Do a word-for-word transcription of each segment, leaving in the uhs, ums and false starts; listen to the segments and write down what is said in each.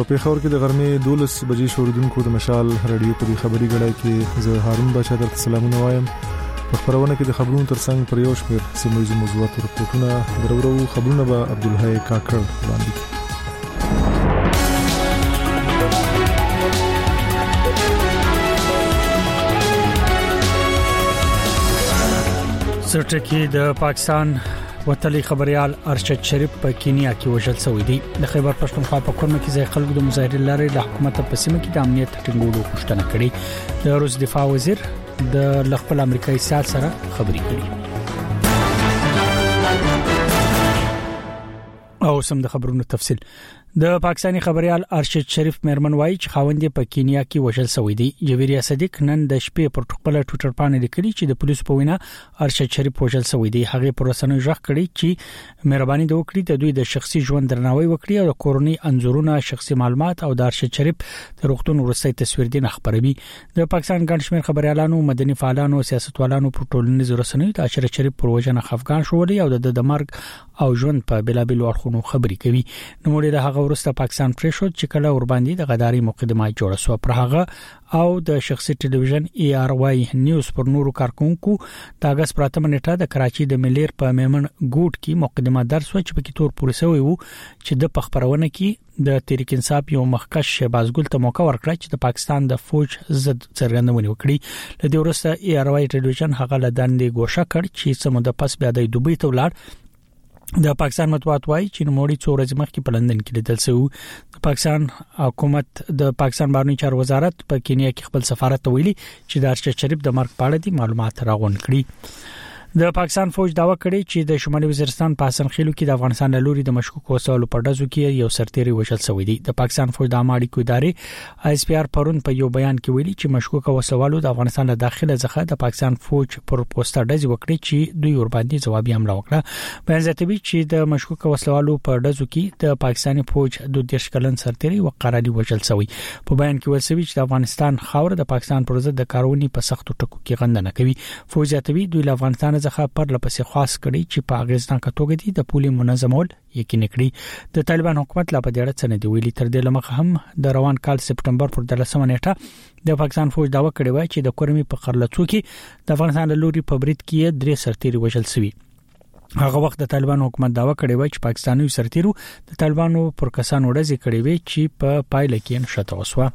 په پیښور کې د غرمې دولس بجې شوریدونکو د مشال رادیو په خبري غړای کې زه هارون بچا درته سلامونه وایم. په خبرونه کې د خبرونو ترڅنګ پر یو شمېر سیمه موضوعات او رپورټونه درورو خبرونه به عبدالحی کاکړ وړاندې کوي. سرټکی د پاکستان وتلی خبريال ارشد شریف په کینیا کې وژل شوی دی. د خیبر پښتونخوا په کورم کې ځای خلکو د مظاهرې لارې له حکومت په سیمه کې د امنیت ټینګولو غوښتنه کړې. د روس دفاع وزیر د خپل امریکایي سیاست سره خبرې کړې. او سم د خبرونو تفصیل. د پاکستانی خبريال ارشد شریف مېرمن وایي چې خاوند په کینیا کې وژل شوی دی. جویریا صدیق نن د شپې پر خپل ټوئیټر باندې لیکلي چې د پولیسو په وینا ارشد شریف وژل شوی دی. هغه پر رسنیو ژغ کړی چې مهرباني وکړي د دوی د شخصي ژوند درناوی وکړي او د کورنۍ انځورونه، شخصي معلومات او د ارشد شریف د روغتون وروستي تصویر دي نه خبروي. د پاکستان ګڼ شمېر خبريالانو، مدني فعالانو او سیاستوالانو پر ټولنیزو رسنیو د ارشد شریف پر وژنه خفقان شولي او د د مرګ او ژوند په بلابل اړخونو خبري کوي. نو موږ د هغه وروسته پاکستان پریشود چې کله ور باندې د غداري مقدمه جوړه سو پر هغه او د شخصي ټلویزیون ای آر واي نیوز پر نورو کارکونکو د اگست پراتم نیټه د کراچي د ملیر په میمن ګوټ کې مقدمه درس و چې په کې تور پولیسوي وو چې د پخبرونه کې د تحریک انصاف یو مخکش شهباز ګل ته موقع ورکړه چې د پاکستان د فوج ضد څرګندونه وکړي. لدې ورسته ای آر واي ټلویزیون هغه لدانې ګوښه کړ چې سمو د پس بیا د دوبۍ ته ولاړ. د پاکستان مطبوعات وايي چې نوموړي څو ورځې مخکې په لندن کې لیدل شوی. د پاکستان حکومت د پاکستان بهرنی چارو وزارت په کینیا کې خپل سفارت ویلي چې د ارشد شریف د مرګ په اړه دي معلومات راغونډ کړي. د پاکستان فوج داوا کړی چې د شمالي وزیرستان په حسنخیلو کې د افغانستان له لوري د مشکوک وسلو په ډزو کې یو سرتیری وژل شوی دی. د پاکستان فوج د عامه اړیکو ادارې آی اس پی آر پرون په یو بیان کې ویلي چې مشکوک وسلو د افغانستان له داخله څخه د پاکستان فوج پر پوسټر ډز وکړي چې دوی ور باندې ځوابي حمله وکړه. بیان زیاتوي چې د مشکوک وسلو په ډزو کې د پاکستاني فوج د دیش کلن سرتیری وقارالي وژل شوی. په بیان کې ویل شوی چې د افغانستان خاور د پاکستان پر ضد د کارونې په سختو ټکو کې غندنه کوي. فوج زیاتوي دوی له افغانستان څخه پر لپس خاص کړي چې په اغیزناک توګه دي د پولي منظمول یقیني کړي. د طالبان حکومت لا په دې اړه څه نه دی ویلي. تر دې لمخه هم د روان کال سپټمبر پر دلسمه نیټه د پاکستان فوج داوا کړی و چې د کورمي په قرلڅو کې د افغانستان له لوري په برید کې درې سرتیري وژل شوی. هغه وخت د طالبان حکومت داوا کړی و چې پاکستاني سرتیرو د طالبانو پر کسانو ورځي کړی وي چې په پایله کې نشته وسوه.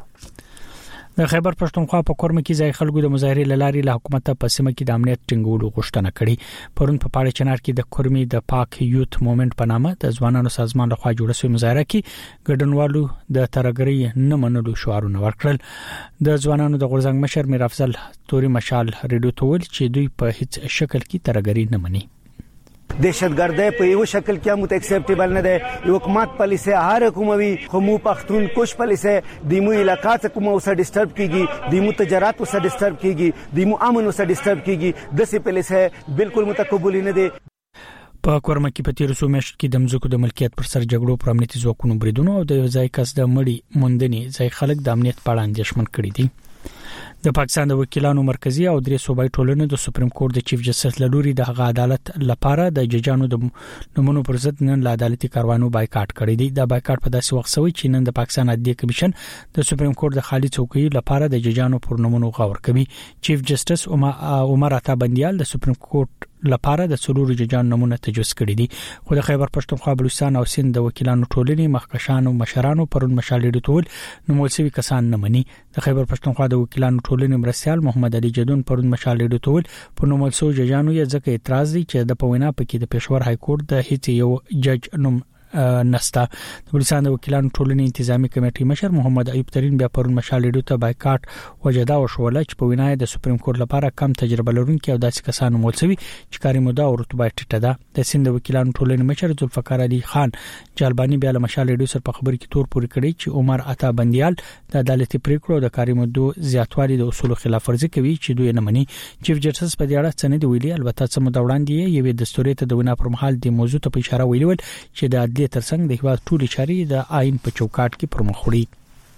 د خیبر پښتونخوا په کورم کې ځای خلکو د مظاهرې لاري له حکومت په سیمه کې د امنیت ټینګولو غوښتنه کړې. پرون په پاړه چنار کې د کورمي د پاک یوت موومېنټ په نامه د ځوانانو سازمان لخوا جوړه شوې مظاهره کې ګډونوالو د ترګري نه منلو شعارونه ورکړل. د ځوانانو د غورځنګ مشر میر افضل توري مشال ریډیو ته ویل چې دوی په هیڅ شکل کې ترګري نه مني. دهشتګردۍ په یو شکل کې هم اکسپټیبل نه ده. حکومت پالیسي هر حکومتي خمو پختون کوش پالیسي دیمو علاقہ څخه کوم اوسه ډیسټرب کیږي، دیمو تجارت اوسه ډیسټرب کیږي، دیمو امن اوسه ډیسټرب کیږي. د سي پالیسي بالکل متقبل نه ده. په کورم کې په تیر څو میاشتو کې د مزکو د ملکیت پر سر جګړو پر امنیتي ځواکونو بریدونو او د ځای کس د مړی موندنې ځای خلک د امنیت په اړه اندېښمن کړي دي. د پاکستان د وکیلانو مرکزی او درې صوبایي ټولنې د سپریم کورټ د چیف جسټس لوري د هغه عدالت لپاره د ججانو د نمونو پر ضد نن له عدالتي کاروانو بایکاټ کړی دی. دا بایکاټ په داسې وخت شوی چې نن د پاکستان عدلي کمیشن د سپریم کورټ د خالي څوکۍ لپاره د ججانو پر نمونو غور کوي. چیف جسټس عمر عطا بندیال د سپریم کورټ لپاره د څلورو ججانو نمونه تجویز کړی دي. خو د خیبر پښتونخوا، بلوچستان او سند د وکیلانو ټولنې مخکشانو مشرانو پرون مشالې ټول نوموړي کسان نه مني. د خیبر پښتونخوا د وکیلانو ټولنې مرستيال محمد علي جدون پرون مشالې ټول په نوموړي ججانو یې ځکه اعتراض دي چې د پوینا پکې د پېښور های کورټ د هیڅ یو جج نوم نستا. د بلوچستان د وکیلانو ټولنې انتظامی کمیټې مشر محمد ایوب ترین بیا پرون مشالې ته بایکاټ وجدا او شوله چې په وینای د سپریم کورټ لپاره کم تجربه لرونکي او داسې کسانو مولسوي چې کاري موده او رتبه ټیټه ده. د سند وکیلانو ټولنې مشر ذوالفقار علي خان جالبانی بیا له مشالې سره په خبرو کې تور پوري کړی چې عمر عطا بندیال د عدالتي پریکړو د کاري موده زیاتوالي د اصول خلاف ورزي کوي چې دوی نه مني. چیف جسټس په دې اړه څه نه دی ویلي. البته څه مو وړاندې یوې دستوري ته د وینا پر مهال د موضوع ته په اشاره ویلول چې د عدالت ترڅنګ د هیواد ټولې چارې د آئین په چوکاټ کې پرمخ وړي.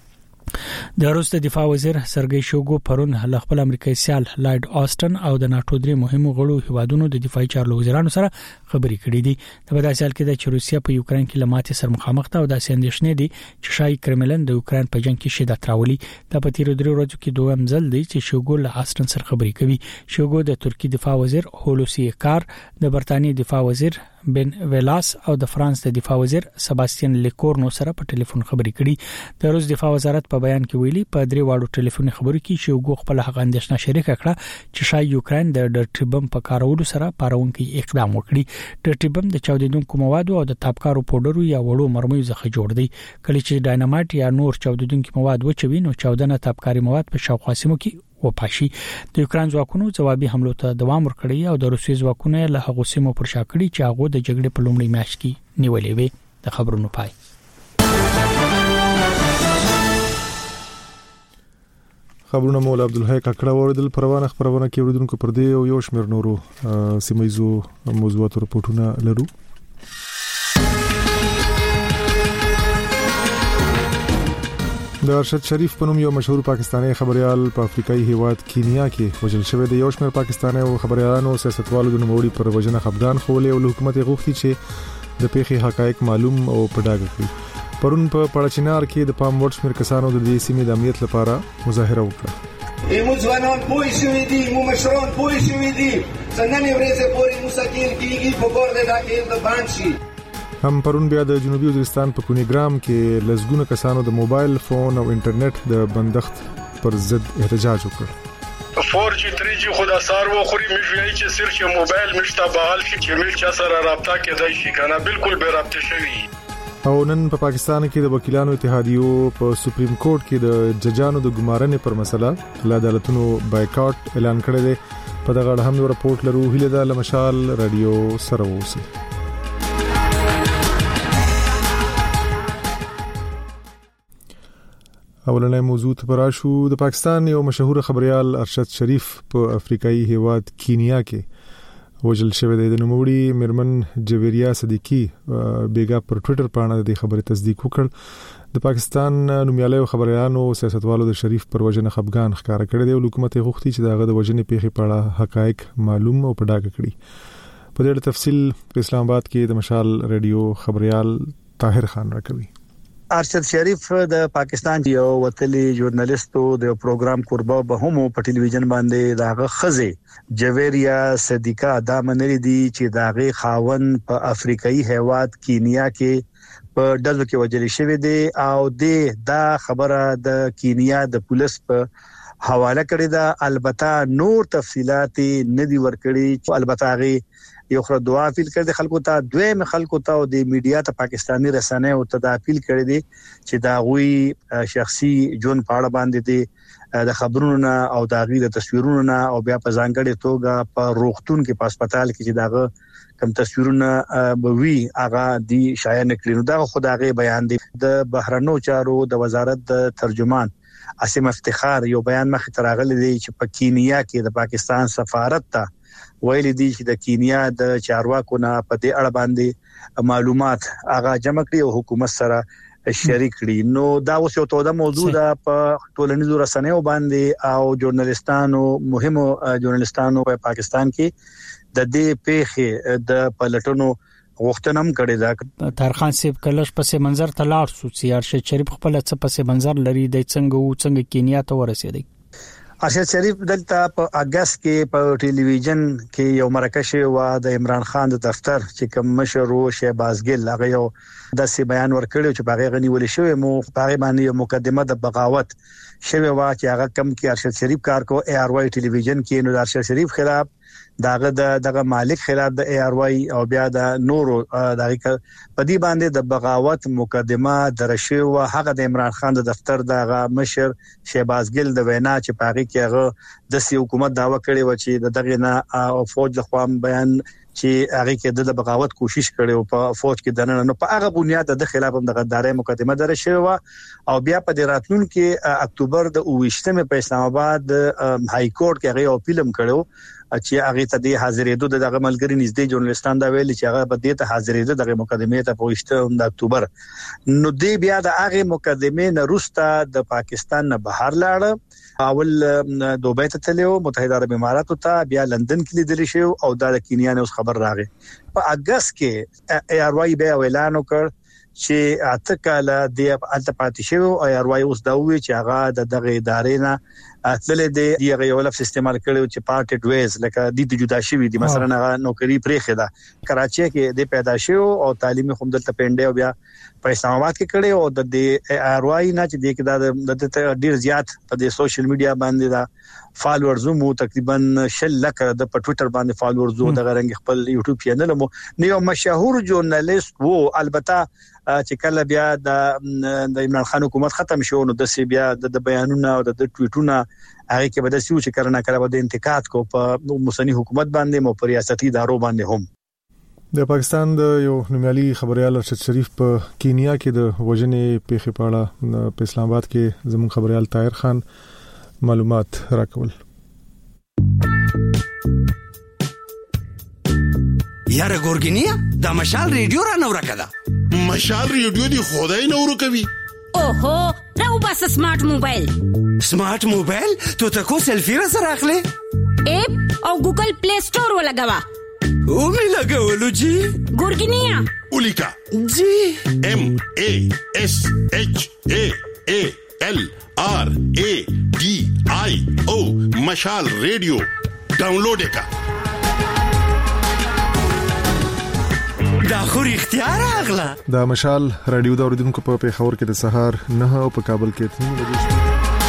د روس د دفاع وزیر سرګي شوګو پرون له خپل امریکایي سیال لایډ آستن او د ناتو درې مهمو غړو هیوادونو د دفاعي چارو وزیرانو سره خبرې کړې دي. د بداسي حال کې د روسیا په یوکرين کې لماتې سره مخامخ ده او د اندېښنې دي چې شای کرملن د یوکرين په جنگ کې شدت راولي. د پتیرو درې ورځو کې دویم ځل دی چې شوګو له آستن سره خبرې کوي. شوګو د ترکی دفاع وزیر هولوسی کار، د برتانیې دفاع وزیر بن ویلاس او د فرانس د دفاع وزیر سباستین لیکورنو سره په ټلیفون خبرې کړي. د روس دفاع وزارت په بیان کې ویلي په درې واړو ټلیفوني خبرو کې شوګو خپل حق اندېښنه شریک کړه چې شای یوکرين د ډرټي بم په کارولو سره پارونکي اقدام وکړي. ډرټي بم د چاودیدونکو موادو او د تابکارو پودرو یا وړو مرمیو څخه جوړ دی. کله چې ډاینامایټ یا نور چاودیدونکو مواد وچوي نو چاودنه تابکاري مواد په شاوخوا سیمو کې وپاشي. د یوکرين ځواکونو جوابي حملو ته دوام ورکړی او د روسي ځواکونو له هغو سیمو پر شا کړی چې هغه د جګړې په لومړي میاشت کې نیولې وي. د خبرونو پای. خبرونه مولا عبدالحی کاکړه وردل پروانه خبرونه کې وردونکو پر دی او یو شمیر نورو سیمایزو موضوعات رپورټونه لرو. د ارشد شریف په نوم یو مشهور پاکستانی خبريال په افریقایي هیواد کینیا کې وژل شوی دی. یو شمېر پاکستاني او خبريالانو سیاستوالو د نوموړي پر وژنه خپګان خولې او حکومت غوښتي چې د پیښې حقایق معلوم او په ډاګه کړي. پرون په پړچینار کې د پام وړ شمېر کسانو د دې سیمې د امنیت لپاره مظاهره وکړه. ایمو ځوانان پوه شوي دي، مو مشران پوه شوي دي، څنګه ورځې پورې مسکیل کیږي په کور د داخل د باند شي. هم پرون بیا د جنوبي وزیرستان په کونیګرام کې لزګونه کسانو د موبایل فون او انټرنیټ د بندښت پر ضد احتجاج وکړ. فور جی تری جی خدا سار و خوري مشوي چې صرف موبایل مشته بحال شي چې مل چا سره رابطه کېدای شي کنه بالکل به رابطه شوی. او نن په پاکستان کې د وکیلانو اتحادیو په سپریم کورټ کې د ججانو د ګمارنې پر مسله له عدالتونو بایکاټ اعلان کړی دی. په دغه اړه هم یو راپورټ لرو. هیله ده لمشال رادیو سره اوسئ. اولنې موضوع ته راشو. د پاکستان یو مشهور خبريال ارشد شریف په افریقایي هیواد کینیا کې وژل شوی دی. د نوموړي مرمن جویریا صدیقی بیګا پر ټوئیټر باندې د خبرې تصدیق وکړ. د پاکستان نومیالي خبريالانو او سیاستوالو د شریف پر وژنه خپګان ښکارا کړی دی او حکومت غوښتي چې دغه د وژنې پیښې په اړه حقایق معلوم او په ډاګه کړي. په دې تفصیل په اسلام آباد کې د مشال رادیو خبريال طاهر خان راکوي. ارشد شریف د پاکستان یو وتلی ژورنالیستو د پروګرام قربا به هم په ټلویزیون باندې داغه خزه جویریا صدیقه دا منری دي چې داغه خاون په افریقایي هیواد کینیا کې په ډزو کې وژل شوی دی او د دا خبره د کینیا د پولیس په حواله کړی دا. البته نور تفصيلات نه دي ورکړي. البته هغه یو خره دعا اپیل کړي خلکو ته، دویم خلکو ته او د میډیا ته پاکستانی رسنۍ او ته اپیل کړي دي چې دا غوي شخصي جون پاړه باندې دي د خبرونو او د غي د تصویرونو او بیا په ځانګړي توګه په روغتون کې په هسپتال کې چې داغه کم تصویرونه بوي هغه دی شایع نکړي. نو دا خدای بیان دی. د بهرنیو چارو د وزارت د ترجمان اسیم افتخار یو بیان مخ ته راغلی دی چې په کینیا کې د پاکستان سفارت ته ویل دي چې د کینیا د چارواکو نه په دې اړه باندې معلومات هغه جمع کړي او حکومت سره شریک کړي. نو دا اوس یو توده موضوع ده په ټولنیزو رسنیو باندې او ژورنالستانو مهمو ژورنالستانو په پاکستان کې د دې پیښې د پلټنو غوښتنم کړي دا. طارخان صاحب کلش پسې منظر ته لاړ سو چې ارشد شریف خپل څه پسې منظر لري د څنګه او څنګه کینیا ته ورسېدی. ارشد شریف دلته په اگست کې په ټلویزیون کې یو مرکه شو د عمران خان د دفتر چې کوم مشر او شهباز ګل هغه یو داسې بیان ورکړی چې باغې غنی ولې شوی مو باغې باندې یو مقدمه د بغاوت شوی وا چې هغه کم کې ارشد شریف کار کو ای آر واي ټلویزیون کې نو ارشد شریف خلاف داغه دغه مالک خلاف د ای آر واي او بیا د نورو دغه په دې باندې د بغاوت مقدمه درشه او هغه د عمران خان د دفتر دغه مشر شهباز ګل د وینا چې پاغي کې هغه د سی حکومت داوا کړی و چې د دغه نه او فوج د خوام بیان چې هغه کې د بغاوت کوشش کړي او په فوج کې دنه نو په هغه بنیاد د خلاف هم د غدارۍ مقدمه در شوی و او بیا په راتلون کې اکتوبر د اوویشتمه په اسلام آباد های کورټ کې هغه اپیلم کړو چې هغه ته د حاضرېدو د ملګری نږدې ژورنالستان دا ویل چې هغه په دې ته حاضرېدو د مقدمه ته په اوویشتمه د اکتوبر نو دی بیا د هغه مقدمه نه روستا د پاکستان نه بهر لاړ اول دوبۍ ته تلو متحده عرب اماراتو ته بیا لندن کې لیدل شو او د کینیا نه اوس خبر راغی په اگست کې ای ار واي به اعلان وکړ چې اته کاله د الټپاتې شو او ای ار واي اوس دا وی چې هغه د دغه ادارې نه اتلې د دیغه یو لفظ استعمال کړو چې پارټډ ویز لکه د دې جدا شوی دي مثلا هغه نوکری پرې خدا کراچي کې د پیدا شو او تعلیمي خوندل ته پنده او بیا په اسلام آباد کې کړي او د ای ار واي نه چې د کې د ډیر زیات په سوشل میډیا باندې دا فالوورز مو تقریبا شل لک د په ټوئیټر باندې فالوورز او د غرنګ خپل یوټیوب چینل مو نو مشهور ژورنالیست وو البته چې کله بیا د عمران خان حکومت ختم شو نو د سی بیا د بیانونو او د ټویټونو هغه کې به د سیو چې کرنا کړه د انتقاد کو په موسنی حکومت باندې مو پر ریاستي ادارو باندې هم د پاکستان د یو نومیالي خبريال ارشد شریف په کینیا کې د وژنې پیښې په اړه په اسلام آباد کې زموږ خبريال طاهر خان معلومات راکول. یاره ګورګینیا د مشال ریډیو را نو راکړه مشال ریډیو دی خدای نو ورکوي اوهو راو بس سمارټ موبایل سمارټ موبایل ته تاسو سلفي را سره اخلي اپ او ګوګل پلی سٹور ولګوا او می لګولو جی ګورګینیا اولیکا جی ام ا اس اچ ا ا ال آر ا ډي آی او مشال ریډیو ډاونلوډ وکړه دا خو اختیار اغلا دا مشال رادیو دا اوریدونکو په پیښور کې د سهار نه او په کابل کې تین بجې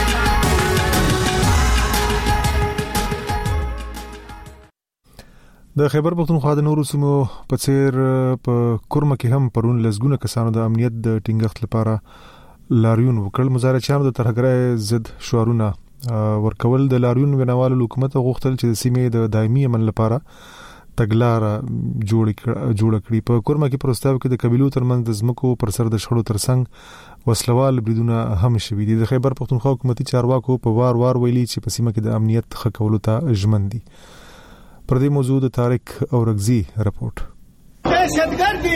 د خیبر پختونخوا د نورو سیمو په څیر په کورمه کې هم پرون لزګونه کسانو د امنیت د ټینګښت لپاره لاریون وکړ. مظاهرچیانو د ترهګرۍ ضد شعارونه ورکول. د لاریون ونوالو حکومت غوښتل چې د سیمې د دایمي امن لپاره تګلاره جوړ جوړ کړي. په کورمه کې پروستاو کې د قبيلو ترمنځ د زمکو پر سر د شخړو ترڅنګ وسلوال بریدونه هم شوي دي. د خیبر پختونخوا حکومتي چارواکو په وار وار ویلي چې په سیمه کې د امنیت ښه کولو ته ژمن دي. پر دې موضوع د طارق اورغزي رپورت. دهشتګردي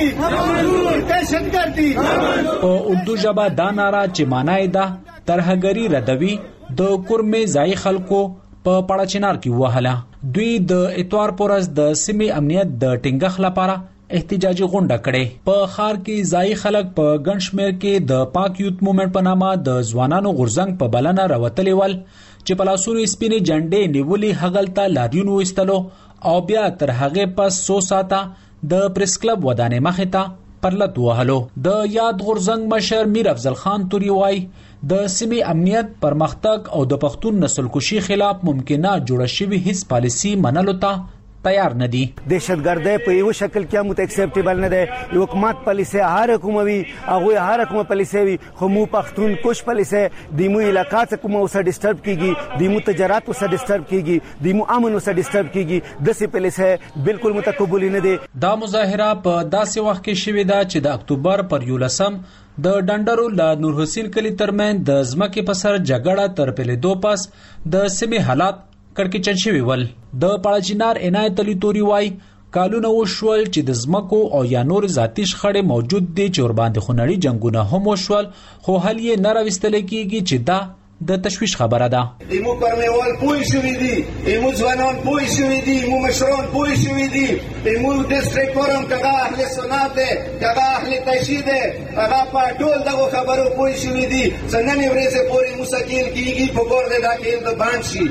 دهشتګردي په اردو ژبه دا ناره چې معنی ده ترهګری ردوي د کورمې ځای خلکو په پړاچینار کې وهله. دوی د اتوار پورز د سیمې امنیت د ټینګښ لپاره احتجاجي غونډه کړې. په خار کې ځای خلک په ګنشمیر کې د پاک یوت موومېنټ په نامه د ځوانانو غورځنګ په بلنه راوتلې ول چې په لاسونو سپینې جنډې نیولې هغلته لاریون وستلو او بیا تر هغه پس سو ساته د پریس کلب ودانې مخې ته پرلط وهلو. د یاد غورځنګ مشر میر افضل خان توري وای د سیمې امنیت پرمختګ او د پښتون نسل کشي خلاف ممکنه جوړه شوی هیڅ پالیسی منلو ته تیار نه دي. دهشتګردۍ په یو شکل کې هم اکسپټیبل نه ده. یو حکومت پالیسي هر حکومتي هغه هر حکومت پالیسي وي خو مو پښتون کوش پالیسي د مو علاقې څخه کومه وسه ډیسټرب کیږي د مو تجارت وسه ډیسټرب کیږي د مو امن وسه ډیسټرب کیږي د سي پالیسي بالکل متقبل نه دي. دا مظاهره په داسې وخت کې شوې ده چې د اکتوبر پر یولسم د ډنډرو لا نور حسین کلی ترمن د زمکه په سر جګړه تر پلي دو پاس د سیمې حالات کړکېچن شوی ول. د پړاچینار عنایت علي توري وای کالونه وشول چې د زمکو او یا نور ذاتی شخړې موجود دي چې ور باندې خونړي جنگونه هم وشول خو حل یې نه راوستل کیږي چې دا د تشویش خبره ده. ایمو پرمیوال پوي شوی دي ایمو ځوانان پوي شوی دي ایمو مشران پوي شوی دي ایمو ډیسټریکټ فورم کغه اهل سنت ده کغه اهل تشهید ده هغه په ټول دغه خبرو پوي شوی دي. څنګه نه ورسه پوری مسکیل کیږي په ګور ده داخل د باندې شي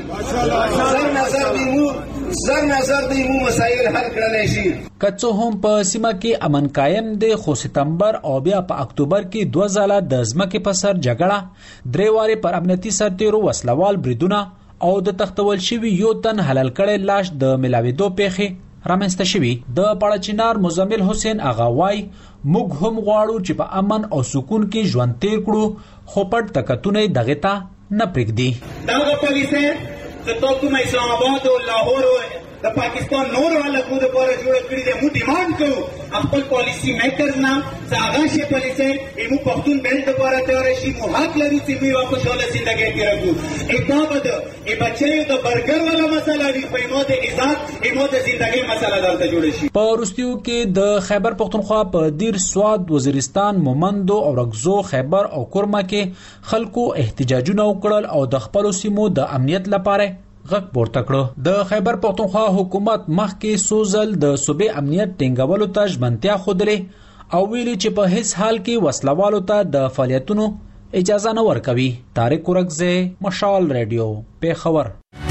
زر نظر ایمو زر نظر د ایمو مسایل حل کړل شي. کڅو هم په سیمه کې امن قائم دی خو سپتمبر او بیا په اکتوبر کې دوه ځله د ځمکې په سر جګړه درې واره پر امنیتي سرتیرو وسلوال بریدونه او د تختول شوی یو تن حلال کړي لاش د ملاویدو پیښې رامنځته شوی. د پړاچینار مزمل حسین اغاوای موږ هم غواړو چې په امن او سکون کې ژوند تیر کړو خو پټ تکتونه دغه ته نه پرېږدي. دغه پولیسه که تو کوم اسلام آباد او لاهور د پاکستان نور ولکو د پاره جوړ کړی دی. مو ډیماند کوو خپل پالیسی میکرز نه څنګه شي پالیسي ایمو پښتون بیل د پاره تیار شي. مو حق لري چې موږ واپس ول زندګي کې راکو. اقدام ده ای بچي د برګر ولا مسله دی په مو د عزت ایمو د زندګي مسله دلته جوړ شي. په روستیو کې د خیبر پختونخوا په دیر سواد، وزیرستان، مومندو او رګزو، خیبر او کورما کې خلکو احتجاجونه وکړل او د خپل سیمو د امنیت لپاره غږ پورته کړ. د خیبر پختونخوا حکومت مخکې سوزل د صوبې امنیت ټینګولو ته ژمنتیا ښودلې او ویلي چې په هیڅ حال کې وسلوالو ته د فعالیتونو اجازه نه ورکوي. طارق ورکزه، مشال ریډیو، پیښور.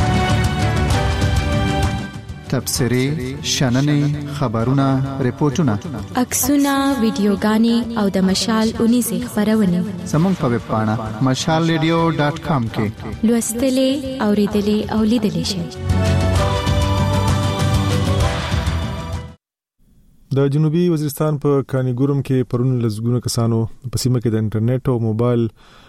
تبصرې، شننې، خبرونه، ریپورتونه، عکسونه، ویډیوګانې او د مشال اونیزه خبرونه زموږ په ویب پاڼه مشال ریډیو ډاټ کام کې لوستلې، اوریدلې او لیدلې شئ. د جنوبي وزیرستان په کانیګورم کې پرون لزګونه کسانو په سیمه کې د انټرنیټ او موبایل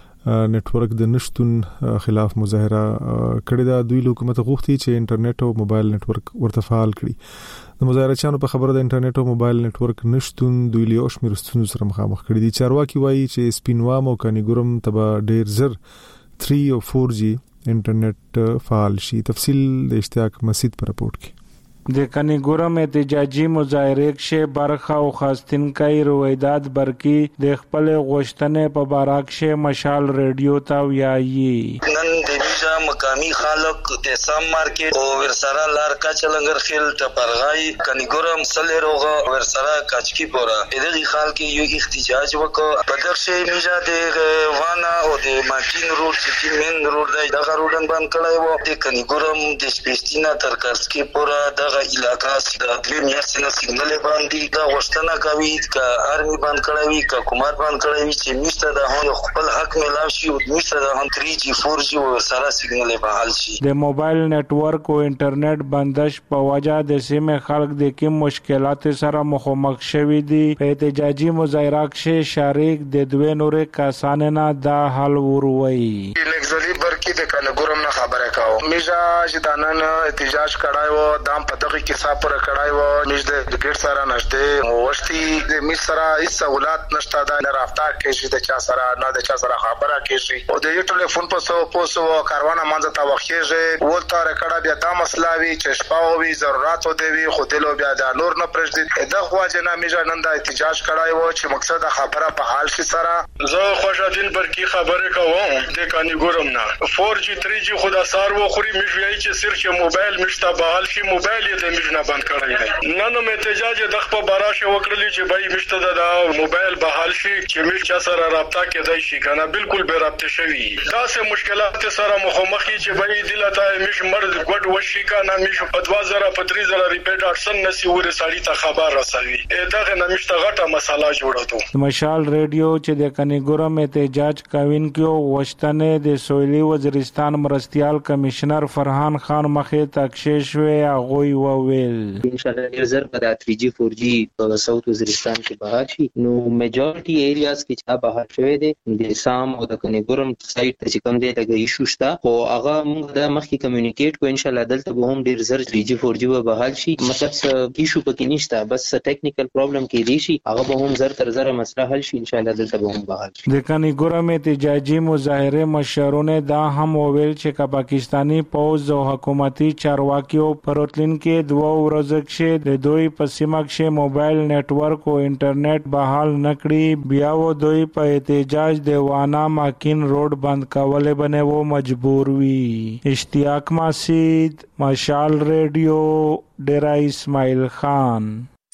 نتورک د نشټون خلاف مظاهره کړې ده. دوی حکومت غوښتي چې انټرنیټ او موبایل نتورک ورته فعال کړي. د مظاهرچیانو په خبره د انټرنیټ او موبایل نتورک نشټون دوی له شمېر ستونزو سره مخامخ کړي دي. چارواکي وایي چې سپینوام او کانیګورم ته ډېر زر تھری او فور جی انټرنیټ فعال شي. تفصیل د اشتیاق مسید پر رپورت کې. د کانیګورم احتجاجي مظاهره کې برخه او خاصتنکای رویداد برکی د خپل غوښتنې په باره کې مشال ریډیو ته ویایي. نن د ویزا مقامی خلک د سام مارکیټ او ورسره لار کا چلنګر خیل ټپرغای کانیګورم سلیروغه ورسره کاچکی پورا دغه خال کې یو احتجاج وکړ. په دغه شی میجا د وانا او د ماکین روډ چې مین روډ دی دغه روډن باندې کړای وو. د کانیګورم د سپیستینا تر کارسکی پورا د علاقہ د دوی میاشتې سیګنل باندې دا غوښتنه کوي چې ارمي باندې کړوي ک حکومت باندې کړوي چې میسته د هغه خپل حق ملاو شي او میسته د هم تھری جی فور جی او سره سیګنل بحال شي. د موبایل نتورک او انټرنیټ بندش په وجه د سیمه خلک د کوم مشکلات سره مخامخ شوي دي. په احتجاجي مظاهره کې شریک د دوه نورې کسان نه دا حل وروي. لګزلي برکی د کانګورم نه خبره کاو میجا چې دانن احتجاج کړای وو دام په دغه کې صاحب پر کړای وو میج د ګډ سره نشته وشتي د میج سره هیڅ سہولت نشته دا نه رافتا کې چې د چا سره نه د چا سره خبره کیږي او د یو ټلیفون په سو پوسو کاروانه مانځه تا وخیږي ولته رکړه بیا دا مسله وی چې شپه او وی ضرورت او دی وی خو دلو بیا د نور نه پرځي د خواجه نه میج نن د احتجاج کړای وو چې مقصد خبره په حال شي سره. زه خوشادین برکی خبره کوم د کانیګورم نه فور جی تھری جی خدا سار و خوري میج وی چې صرف موبایل مشته بحال شي موبایل د میج نه بند کړی دی. نن هم احتجاج د خپل براشه وکړلی چې بای مشته د موبایل بحال شي چې میج چا سره رابطه کېدای شي کنه بالکل به رابطه شوی. دا سه مشکلات سره مخامخي چې بای دلته میج مرد ګډ وشي کنه میج په دوه زره په درې زره ریپیټ اټسن نسی ور سړی ته خبر رسوي. دغه نه مشته غټه مسله جوړه. مشال ریډیو چې د کانیګورم احتجاج کوونکو وشتنه د سویلي وزیرستان مرستيال کمشنر فرحان خان مخه تکشیش وی هغه وویل ان شاء الله ډیر زر په تھری جی فور جی په ساوث وزیرستان کې بهار شي. نو میجورټي ایریاز کې چې بهار شوی دی د سام او د کنيګورم سایت ته چې کوم دی لګي ایشو شته او هغه موږ د مخکې کمیونیکیټ کو ان شاء الله دلته به هم ډیر زر تھری جی فور جی به بهال شي. مطلب څه ایشو پکې نشته بس ټیکنیکل پرابلم کې دی شي هغه به هم زر تر زر مسله حل شي ان شاء الله دلته به هم بهال شي. د کنيګورم احتجاجي مظاهره مشرونه دا هم وویل چې کا پاکستانی پوز او حکومتي چارواکیو پروتلین کې دوه ورځې کې د دوی په سیمه کې موبایل نتورک او انټرنیټ بحال نکړي بیا و دوی په احتجاج د وانا ماکین روډ بند کولې بنه و مجبور وي. اشتیاق مسید، مشال ریډیو، ډیرا اسماعیل خان.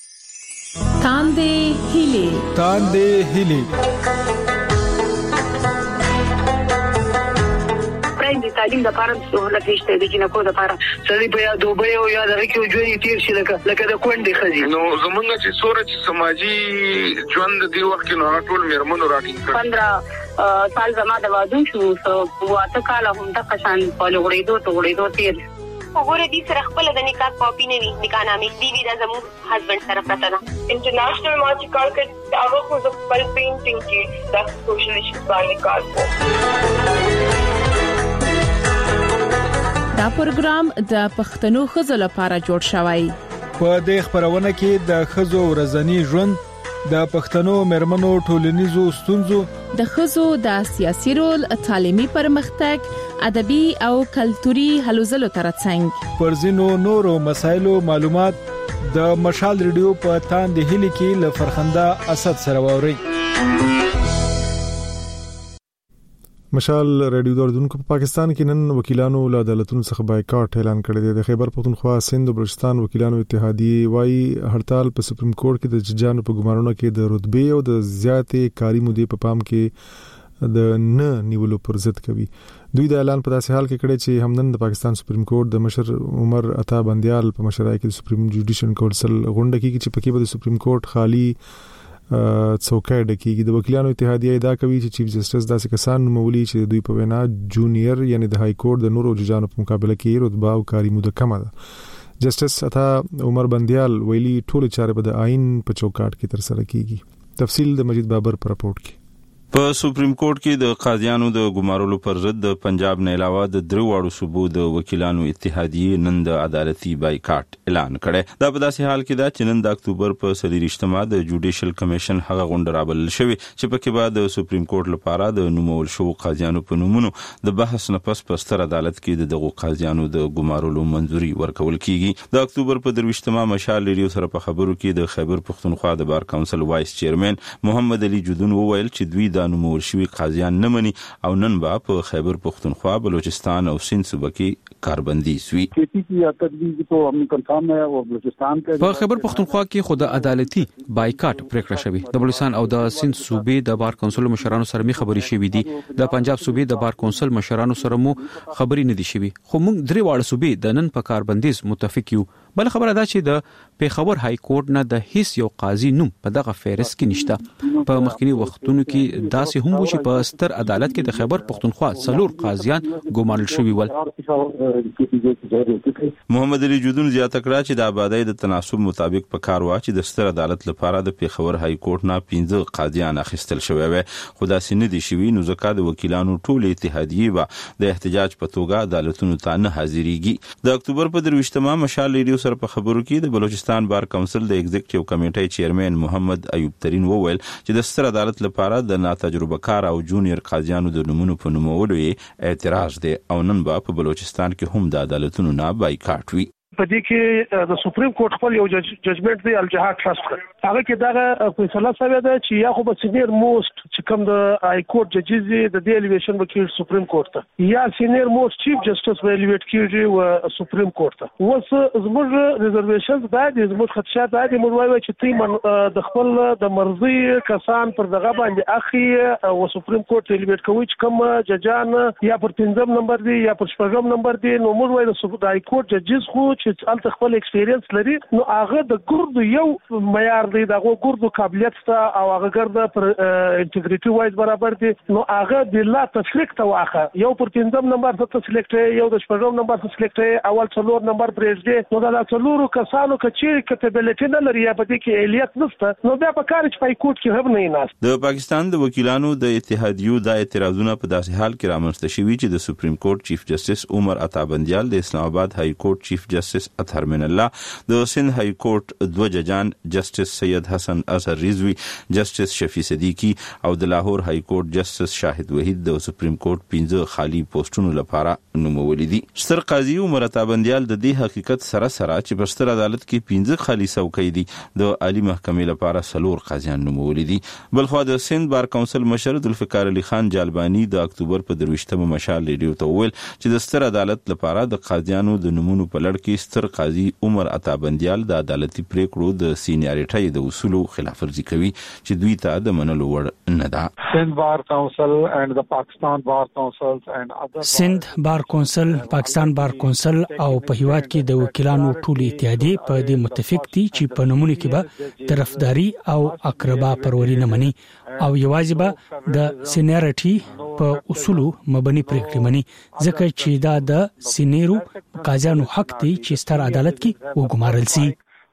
تاندې هیلې تاندې هیلې د تعلیم لپاره سہولت نشته د جنکو لپاره سړي په دوبه او یا د ریکو ژوند تیر شي لکه لکه د کونډې خزي. نو زمونږ چې سوره چې سماجی ژوند دی وخت کې نو ټول میرمنو راټینګ کړ. پندرہ سال زما د وادو شو سو واته کال هم د قشان په لغړېدو ته غړېدو تیر وګوره دې سره خپل د نکاح کاپی نه وي نکاح نامې دی وی د زمو هسبند سره پته ده. انټرنیشنل ما چې کار کړ هغه خو د خپل پینټینګ کې د سوشل ایشوز باندې کار کوي. دا پروګرام د پښتنو خزو لپاره جوړ شوی. په دې خبرونه کې د خزو ورځنی ژوند، د پښتنو مرمنو ټولنیزو ستونزو، د خزو د سیاسي رول، تعلیمي پرمختګ، ادبي او کلتوري هلو ځلو ترڅنګ پر ځینو نورو مسایلو معلومات د مشال ریډیو په تاند هلي کې ل فرخنده اسد سره ووري. مشال ریډیو دردونکو په پاکستان کې نن وکیلانو له عدالتونو څخه بایکاټ اعلان کړی دی. د خیبر پختونخوا، سند او بلوچستان وکیلانو اتحادیه وايي هړتال په سپریم کورټ کې د ججانو په ګمارونو کې د رتبه او د زیاتې کاري مودې په پام کې د نه نیولو پر ضد کوي. دوی د اعلان په داسې حال کې کړی چې همدن د پاکستان سپریم کورټ د مشر عمر عطا بندیال په مشرۍ کې د سپریم جوډیشل کونسل غونډه کې چې پکې به د سپریم کورټ خالی څوکۍ ډکېږي. د وکیلانو اتحادیه ادعا کوي چې چیف جسټس داسې کسان نومولي چې دوی په وینا جونیئر یعنی د های کورټ د نورو ججانو په مقابله کې رتبه او کاري موده کمه ده. جسټس عطا عمر بندیال ویلي ټول چارې به د آئین په چوکاټ کې تر سره کیږي. تفصیل د مجید بابر پر راپورټ کې. په سپریم کورټ کې د قاضیانو د ګمارلو پر ضد د پنجاب نه علاوه د درو واړو صوبو د وکیلانو اتحادیه نن د عدالتي بایکاټ اعلان کړي. دا په داسې حال کې دا چې نن د اکتوبر په سلیریشتما د جوډیشل کمیشن هغه غونډه رابلل شوې چې پکې بعد د سپریم کورټ لپاره د نومول شو قاضیانو په نومونو د بحث نه پس په ستر عدالت کې د دغو قاضیانو د ګمارلو منځوري ورکول کیږي. د اکتوبر په درویشتما مشال ریډیو سره په خبرو کې د خیبر پختونخوا د بار کونسل وایس چیرمن محمد علي جودون وویل چې دوی د نومول شوی قاضیان نه مني او نن با په خیبر پختونخوا، بلوچستان او سند صوبه کې کاربندي سوی. په خیبر پختونخوا کې خود عدالتي بایکاټ پریکړه شوی. د بلوچستان او د سند صوبې د بار کونسل مشرانو سره می خبري شوې دي. د پنجاب صوبې د بار کونسل مشرانو سره مو خبري نه دي شوې. خو موږ درې واړه صوبې د نن په کاربندیز متفق یو. بل خبره ده چې د پیښور های کورټ نه د هیڅ یو قاضي نوم په دغه فهرست کې نشته. په مخکنی وختونو کې داسې هم و چې په ستر عدالت کې د خیبر پختونخوا څلور قاضیان ګمارل شوي ول. محمد علي جودون زیاته کړه چې د آبادی د تناسب مطابق په کار وا چې د ستر عدالت لپاره د پیښور های کورټ نه پنځه قاضیان اخیستل شوی وي. خو داسې نه دي شوي نو ځکه د وکیلانو ټول اتحادیه و د احتجاج په توګه عدالتونو ته نه حاضرېږي. د اکتوبر په درویشتما مشال ریډیو سره په خبرو کې د بلوچستان بار کونسل د ایگزیکټیو کمیټې چیرمن محمد ایوب ترین وویل چې د ستر عدالت لپاره د ناتجربه کار او جونیئر قاضیانو د نومونو په نومولو اعتراض دی او نن با په بلوچستان کې هم د عدالتونو نه بایکاټ وی. په دې کې د سپریم کورټ خپل یو ججمنټ دی الجهاد ټرست هغه کې دا فیصله شوې ده چې یا خو به سینیر موست چې کوم د های کورټ ججز د دې الیویشن وکیل سپریم کورټ ته یا سینیر موست چیف جسټس به الیویټ کیږي و سپریم کورټ ته. اوس زموږ ریزرویشنز دا دي، زموږ خدشات دا دي، موږ وایو چې تی د خپل د مرضی کسان پر دغه باندې اخی او سپریم کورټ الیویټ کوي چې کوم ججان یا پر پنځم نمبر دی یا پر شپږم نمبر دی. نو موږ وایو د های کورټ ججز خو چې الته خپل ایکسپیرینس لري نو هغه د ګردو یو معیار دی، دغه ګردو قابلیت ته او هغه ګرده پر انټیګریټي وایز برابر دی. نو هغه د لا تسلیک ته واخه یو پر پنځم نمبر ته تسلیک یو د شپږم نمبر تسلیک اول څلور نمبر پرېږدي. نو دا څلورو کسانو کچې کټابیلیټي نه لري یا په دې کې اهلیت نشته نو بیا په کار چې پای کوټ کې هم نه ناست. د پاکستان د وکیلانو د اتحادیو د اعتراضونو په داسې حال کې رامنځته شوي چې د سپریم کورټ چیف جسټس عمر عطا بندیال، د اسلام آباد های کورټ چیف جسټس اطهر من الله، د سند های کورټ دوه ججان جسټس سید حسن اظهر رضوی، جسټس شفیع صدیقی او د لاهور های کورټ جسټس شاهد وحید د سپریم کورټ پنځه خالی پوسټونو لپاره نومولي دي. ستر قاضي عمر عطا بندیال د دې حقیقت سره سره چې په ستر عدالت کې پنځه خالی څوکۍ دي د عالی محکمې لپاره څلور قاضیان نومولي دي. بلخو د سند بار کونسل مشر ذوالفقار علي خان جالبانی د اکتوبر په درویشتمه مشال ریډیو ته وویل چې د ستر عدالت لپاره د قاضیانو د نومونو په لړ کې ستر قاضي عمر عطا بندیال د عدالتي پریکړو د سینیاریټۍ د اصولو خلاف ورزي کوي چې دوی ته د منلو وړ نه ده. سند بار کونسل and the Pakistan bar councils and other سند بار کونسل، پاکستان بار کونسل او په هیواد کې د وکیلانو ټولي اتحادیه په دې متفق دي چې په نمونه کې به طرفداري او اقربا پروري نه مني او یوازې به د سینیاریټي په اصولو مبني پریکړې مني ځکه چې دا د سینیرو قاضیانو حق دی چې ستر عدالت کې وګمارل شي.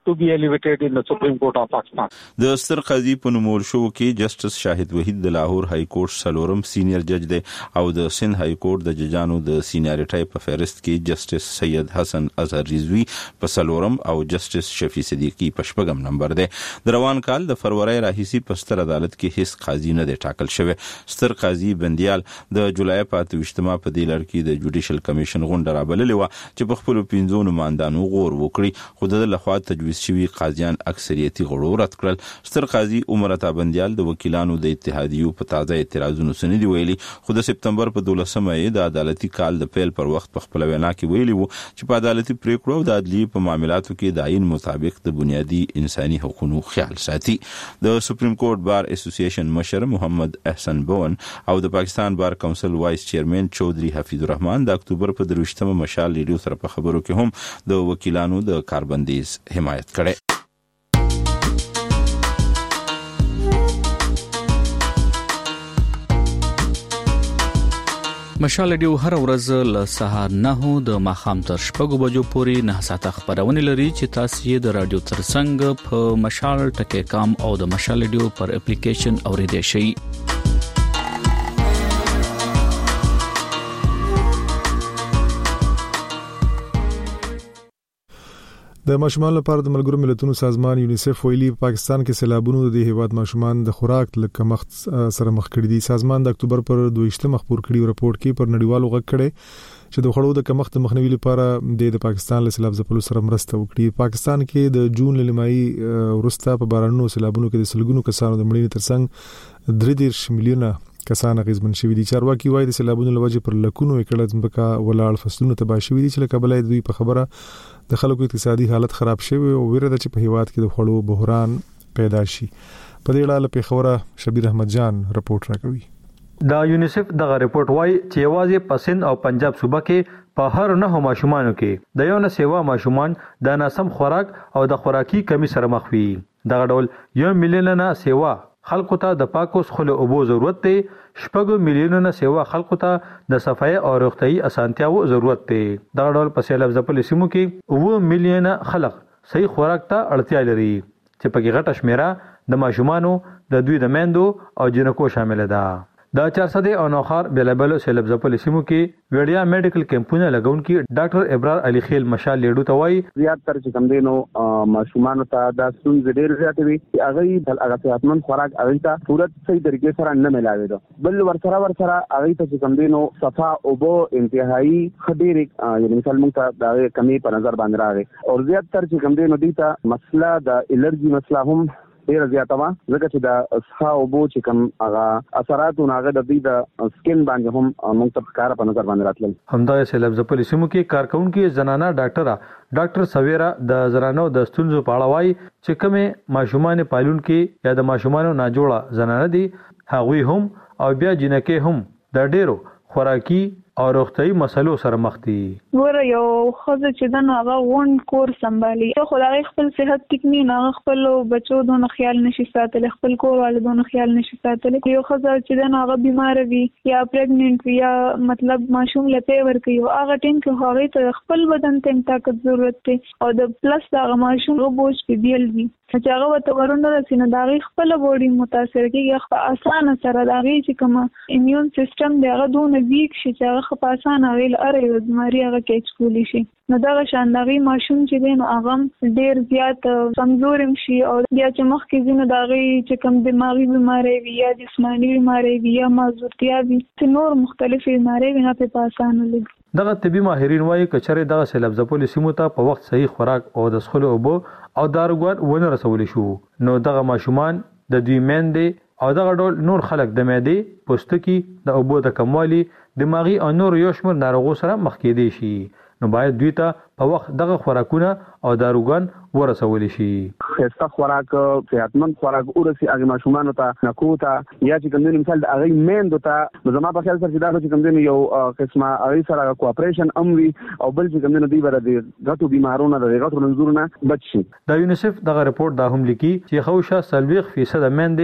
to be elevated in the Supreme Court of Pakistan. د ستر قاضي په نومول شو کې جسټس شاهد وحید د لاهور های کورټ سلورم سینیئر جج دی او د سند های کورټ د ججانو د سینیریټي په فهرست کې جسټس سید حسن اظهر رضوی په سلورم او جسټس شفیع صدیقی په شپږم نمبر دی. د روان کال د فروری راهیسي په ستر عدالت کې هیڅ قاضي نه دی ټاکل شوی. ستر قاضي بندیال د جولای په اتوشتمه په دې لړ کې د جوډیشل کمیشن غونډه رابللې و چې په خپل پنځو نمائندانو غور وکړي، خو د لخوا تجویز شوی قاضیان اکثریتي غړو رد کړل. ستر قاضي عمر عطا بندیال د وکیلانو د اتحادیو په تازه اعتراضونو سندي ویلي، خو د سپتمبر په دولسمه یې د عدالتي کال د پیل پر وخت په خپل وینا کې ویلي وو چې په عدالتي پریکړو او د عدلیې په معاملاتو کې د عین مطابق د بنیادی انساني حقوقو خیال ساتي. د سپریم کورټ بار اسوسییشن مشر محمد احسن بون او د پاکستان بار کونسل وایس چیرمن چودري حفیظ الرحمن د اکتوبر په درویشتمه مشال ریډیو سره په خبرو کې هم د وکیلانو د کاربندیز حمایت کړي. مشال ډیو هر ورځ له سهار نه د ماخام تر شپږو بجو پورې نه ساعته خبرونه لري چې تاسو یې د رادیو ترڅنګ په مشال ټکی کام او د مشال ډیو پر اپلیکیشن اوریدئ شئ. د ماشومان لپاره د ملګرو ملتونو سازمان یونیسف ویلي په پاکستان کې سیلابونو د هیواد ماشومان د خوراک له کمښت سره مخ کړي دي. سازمان د اکتوبر پر دویشتم خبر کړي رپورت کې پر نړیوالو غږ کړي چې د خړو د کمښت مخنیوي لپاره د پاکستان له سیلاب ځپلو سره مرسته وکړي. پاکستان کې د جون لمایي ورسته په بارانونو سیلابونو کې د سلګونو کسانو د مړینې ترڅنګ درې دېرش میلیونه کسان غیزمن شوي دي. چارواکي وایي د سیلابونو لوجه پر لکونو ایکړه ځمکه ولاړ فصلونه تباه شوي دي چې لکه بلای دوی په خبره د خلکو اقتصادي حالت خراب شوی او ویره ده چې په هیواد کې د خړو بحران پیدا شي. په دې اړه په خبره شبیر احمد جان رپورت راکوي. دا یونیسف دغه رپورت وایي چې یوازې په سند او پنجاب صوبه کې په هر نه ماشومانو کې د یو نه سیوا ماشومان د ناسم خوراک او د خوراکي کمی سره مخ وي. دغه ډول یو میلیون نه سیوا خلکو ته د پاکو څښلو اوبو ضرورت دی، شپږ میلیونونه سیوا خلکو ته د صفایي او روغتيایي اسانتیاو ضرورت دی. دغه ډول په سیلاب ځپلو سیمو کې اوه میلیونه خلک صحیح خوراک ته اړتیا لري چې پکې غټه شمیره د ماشومانو د دوی د میندو او جنکو شامل ده. د چارسده او نوخار بلبل سیلاب ځپلو سیمو کې وړیا میډیکل کیمپونه لګونکي ډاکټر ابرار علي خیل مشال لیډو ته وایي زیات تر چې کوم دینو ماشومان ته د سوي ډېر زیات وي چې هغه د هغه صحتمند خوراک هغه ته پوره صحیح طریقې سره نه ملاوي دي. بل ورسره ورسره هغه ته چې کوم دینو صفا او بو انتهایی خډيري یعنی مثال موږ ته د کمی په نظر باندې راغی او زیات تر چې کوم دینو دي ته مسله د الرجی مسله هم ډیر زیاته وا ځکه چې د اسخا او بو چې کوم هغه اثرات او هغه د دې د سکین باندې هم موږ ته کار په نظر باندې راتلل. همدغه سیلاب ځپلو سیمو کې کارکونکو زنانه ډاکټره ډاکټر سویرا د زنانو د ستونزو په اړه وایي چې کومه ماشومان پالون کې یا د ماشومان نه جوړه زنانه دي هغوی هم او بیا جنکه هم د ډیرو خوراکي او روغتيایي مسلو سره مخ دي. ور یو خزه چې دنه هغه وون کور سمبالي ته خدای خپل صحت ټیکنی نه خپل بچو دونه خیال نشي ساتل، خپل کور والدونو خیال نشي ساتل. یو خزه چې دنه هغه بیمار وي یا پریګننټ وي یا مطلب ماشوم لته ورکی او هغه ټیم کې هغه ته خپل بدن ته طاقت ضرورت دی او د پلس هغه ماشوم او بوج په بیل وي چې هغه وته ورونه رسینه دا غي خپل بوډي متاثر کیږي. خو اسانه سره دا غي چې کوم ایمیون سیستم دی هغه دونه ویک شي چې هغه په اسانه ویل اره یو بیماری هغه کېچ کولی شي. نو دا شانداري ماشوم چې دین هغه ډیر زیات کمزورم شي او بیا چې مخکې زینه دا غي چې کوم دماغي بیماری وي یا جسمانی بیماری وي یا مازورتیا وي چې نور مختلفې بیماری وي نه په اسانه لګي. دغه طبي ماهرین وایي کچره دغه سیلاب ځپلو سیمو ته په وخت صحیح خوراک او د څښلو اوبو او داروګان ونه رسول شو نو دغه ماشومان د دوی میندې او دغه ډول نور خلک د معدې، پوستکي، د اوبو د کموالي، دماغي او نور یو شمېر ناروغو سره مخ کېدی شي. نو باید دوی ته په وخت دغه خوراکونه او داروګان ورسول شي. ښه خوراک، صحتمند خوراک ورسي هغه ماشومان ته نکو ته یا چې کوم مثال د هغه میندو ته زما په خیال سره چې دا چې کوم یو قسمه هغه سره کوآپریشن اموي او بل چې کوم دی بر د غټو بیمارونو د غټو منظورونه بچ شي. د یونیسف دغه رپورت دا هم لیکي چې خوشه سلويخ فیصد مندې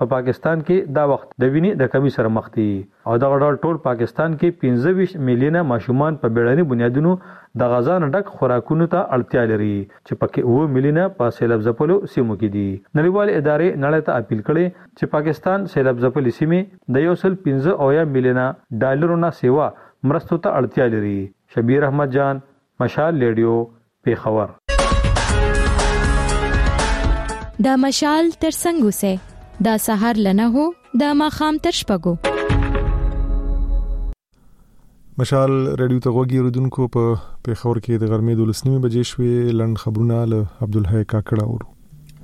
په پا پاکستان کې دا وخت د وینې د کمی سره مخ دي او دا ډول ټول پاکستان کې پنځه ویشت میلیونه ماشومان په بیړني بنیادونو د غذا نه ډک خوراکونو ته اړتیا لري چې پکې اوه میلیونه په سیلاب ځپلو سیمو کې دي. نړیوال ادارې نړۍ ته اپیل کړي چې پاکستان سیلاب ځپلې سیمې د یو سل پنځه اویا میلیونه ډالرو نه سیوا مرستو ته اړتیا لري. شبیر احمد جان، مشال ریډیو، پیښور. دا مشال تر څنګه سه دا سحر لنه هو دا ماخام تر شپګو. مشال ریډیو ته غوږی اوریدونکو په پیښور کې د غرمې دولس نیمه بجې شوې. لند خبرونه له عبدالحی کاکړه ورو.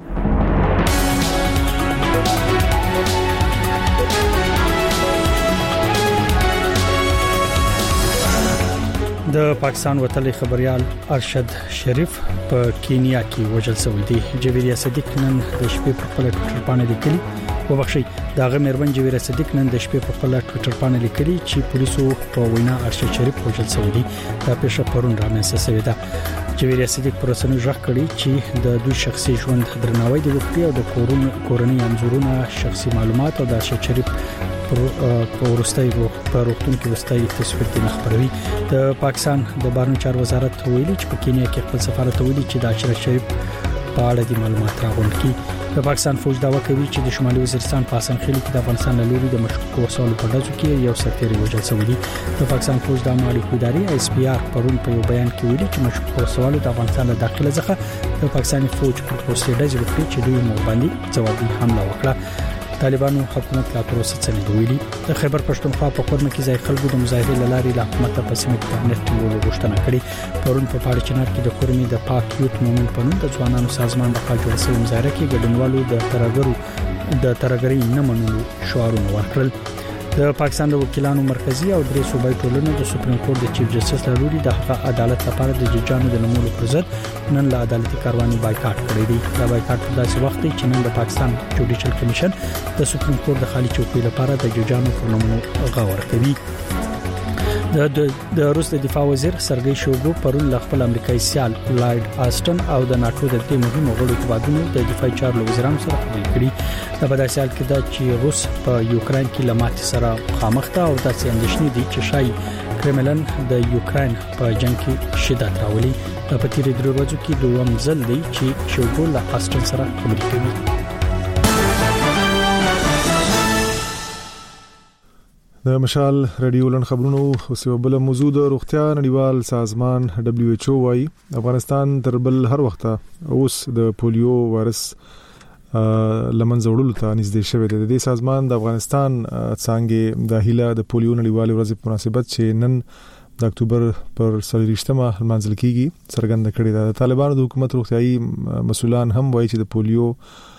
د پاکستان وتلی خبريال ارشد شریف په کینیا کې وژل شوی دی. جویریا صدیق نن د شپې په خپل ټویټر باندې لیکلی وبخشي داغه مېرمن جویریا صدیق نن د شپې په خپل ټویټر باندې لیکلی چې پولیسو په وینا ارشد شریف وژل شوی دی. دا پیښه پرون رامنځته شوې ده. جویریا صدیق پر رسنیو ژغ کړی چې د دوی شخصي ژوند درناوی دی وکړي او د کورون کورنۍ انځورونه، شخصي معلومات او د ارشد شریف په ورستۍ په روغتون کې ورستۍ تصویر دی خبروي. د پاکستان د بهرنیو چارو وزارت ویلي چې په کینیا کې خپل سفارت ویلي چې د ارشد شریف په اړه د معلومات راغونډ کړي. د پاکستان فوج داوا کوي چې د شمالي وزیرستان په اسانخیل کې د افغانستان له لوري د مشکوک وسایلو په ډزو کې یو سرتیری وژل شوی دی. د پاکستان فوج د مالي ادارې اس پی آر پرون په یو بیان کې ویلي چې مشکوک وسایلو د افغانستان له داخله څخه د پاکستاني فوج په پوسټ ډز وکړي چې دوی مو باندې ځوابي حمله وکړه. طالبانو حکومت لا تر اوسه څه نه ویلي. د خیبر پښتونخوا په قرن کې ځای خلکو د مظاهرې لاري له حکومت په سیمه کې امنیت ټینګولو غوښتنه کړې. پرون په پاړ چنار کې د کورمي د پاک یوت مومن په نوم د ځوانانو سازمان د خپل جوړ شوی مظاهره کې ګډونوالو د ترګرو د ترګري نه منلو شعارونه ورکړل. د پاکستان د وکیلانو مرکزی او درې صوبایي ټولنو د سپریم کورټ د چیف جسټس لوري د حق عدالت لپاره د ججانو د نمولو پر ضد نن له عدالتي کارواني بایکاټ کړی دی. دا بایکاټ په داسې وخت کې چې نن د پاکستان جوډیشل کمیشن د سپریم کورټ د خالي چوکۍ لپاره د ججانو پر نمونو غور کوي. د د روس د دفاع وزیر سرګي شوګو پرون ل خپل امریکایي سیال لایډ آستن او د ناتو د دې مهمو غړو تبادلو د دفاع چارو وزیرانو سره خبرې کړې. د بدای سیال کې دا چې روس په یوکرين کې لمات سره مخامخ ده او داسې اندېښنې دي چې شای کرملن د یوکرين په جنگ کې شدت راولي. په پتیری درو ورځو کې دوم ځل دی چې شوګو له آستن سره خبرې کوي. د مشال ریډیو لن خبرونو اوسه بل موضوع د روغتیا نړیوال سازمان دبليو ایچ او وايي افغانستان تر بل هر وخت اوس د پولیو وایرس لمن زوړلو ته نږدې شوی دی. د سازمان د افغانستان څنګه د هیله د پولیو نړیوال ورځ په مناسبت چې نن د اکتوبر پر څلوېښتمه منځل کېږي څرګند کړی دا. طالبانو د حکومت روغتيایي مسولان هم وایي چې د پولیو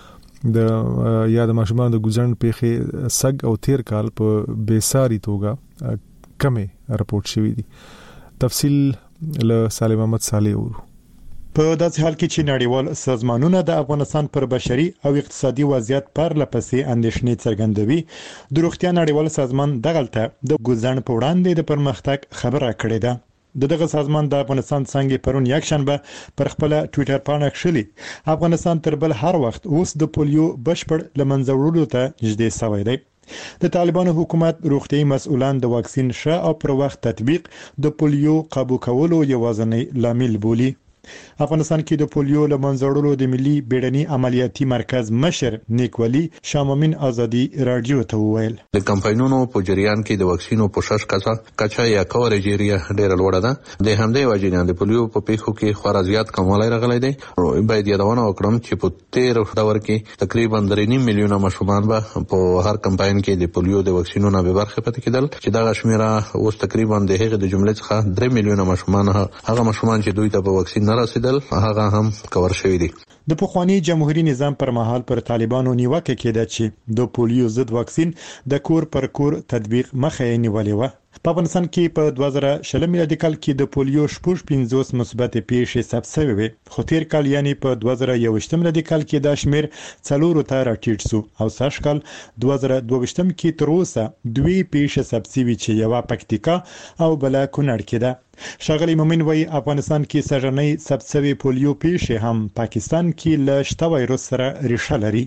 د یا د ماشومان د ګوزن پیخي سګ او تیر کال په بیساری توګه کمې راپورټ شوې دي. تفصیل له سالم احمد صالح ورو. په داسې حال کې چې نړیوال سازمانونه د افغانستان پر بشري او اقتصادي وضعیت پر لپسې اندېښنې څرګندوي، د روغتیا نړیوال سازمان دغلته د ګوزن په وړاندې د پرمختګ خبره کړې ده. د دغه سازمان د افغانستان څنګه پرون یک شنبه پر خپل ټوئیټر باندې کښلي افغانستان تر بل هر وخت اوس د پولیو بشپړ لمنځوړلو ته نږدې شوی دی. د طالبانو حکومت روغتيایي مسؤلان د واکسین ښه او پر وخت تطبیق د پولیو قابو کولو یوازینی لامل بولي. افغانستان کې د پولیو لمنځوړلو د ملي بیړني عملیاتي مرکز مشر نیکولي شامامین ازادي رادیو ته وویل د کمپاینونو په جریان کې د واکسینو پوښښ کچا کچا یا کورېج ایریا ډېر لوړه ده. د همدې وجې نه د پولیو په پیښو کې خورا زیات کموالی راغلی دی. باید یادونه وکړم چې په تیر دور کې تقریبا درې میلیونه ماشومان به په هر کمپاین کې د پولیو د واکسینو نه به برخه پاتې کېدل چې دا شمیره اوس تقریبا د هغه د جملې څخه درې میلیونه ماشومان هغه ماشومان چې دوی ته په واکسین نه رسیدل هغه هم کور شوی دی. د پخوانی جمهوریت نظام پر مهال پر طالبانو نیوکه کېده چې د پولیو ضد واکسین د کور پر کور تطبیق مخه نیولې و. په افغانستان کې په دوه زره شل میلادي کال کې د پولیو شپږ پنځوس مثبت پیښې ثبت شوې وي، خو تیر کال یعنی په دوه زره یوویشت میلادي کال کې دا شمیر څلور ته راټیټ شو او سږ کال دوه زره دوه ویشتم کې تر اوسه دوی پیښې ثبت شوي چې یو پکتیکا او بل کونړ کې ده. شغلی مومن وای افغانستان کې سږنۍ ثبت شوی پولیو پیښې هم پاکستان کې له شته وایرس سره ریښه لري.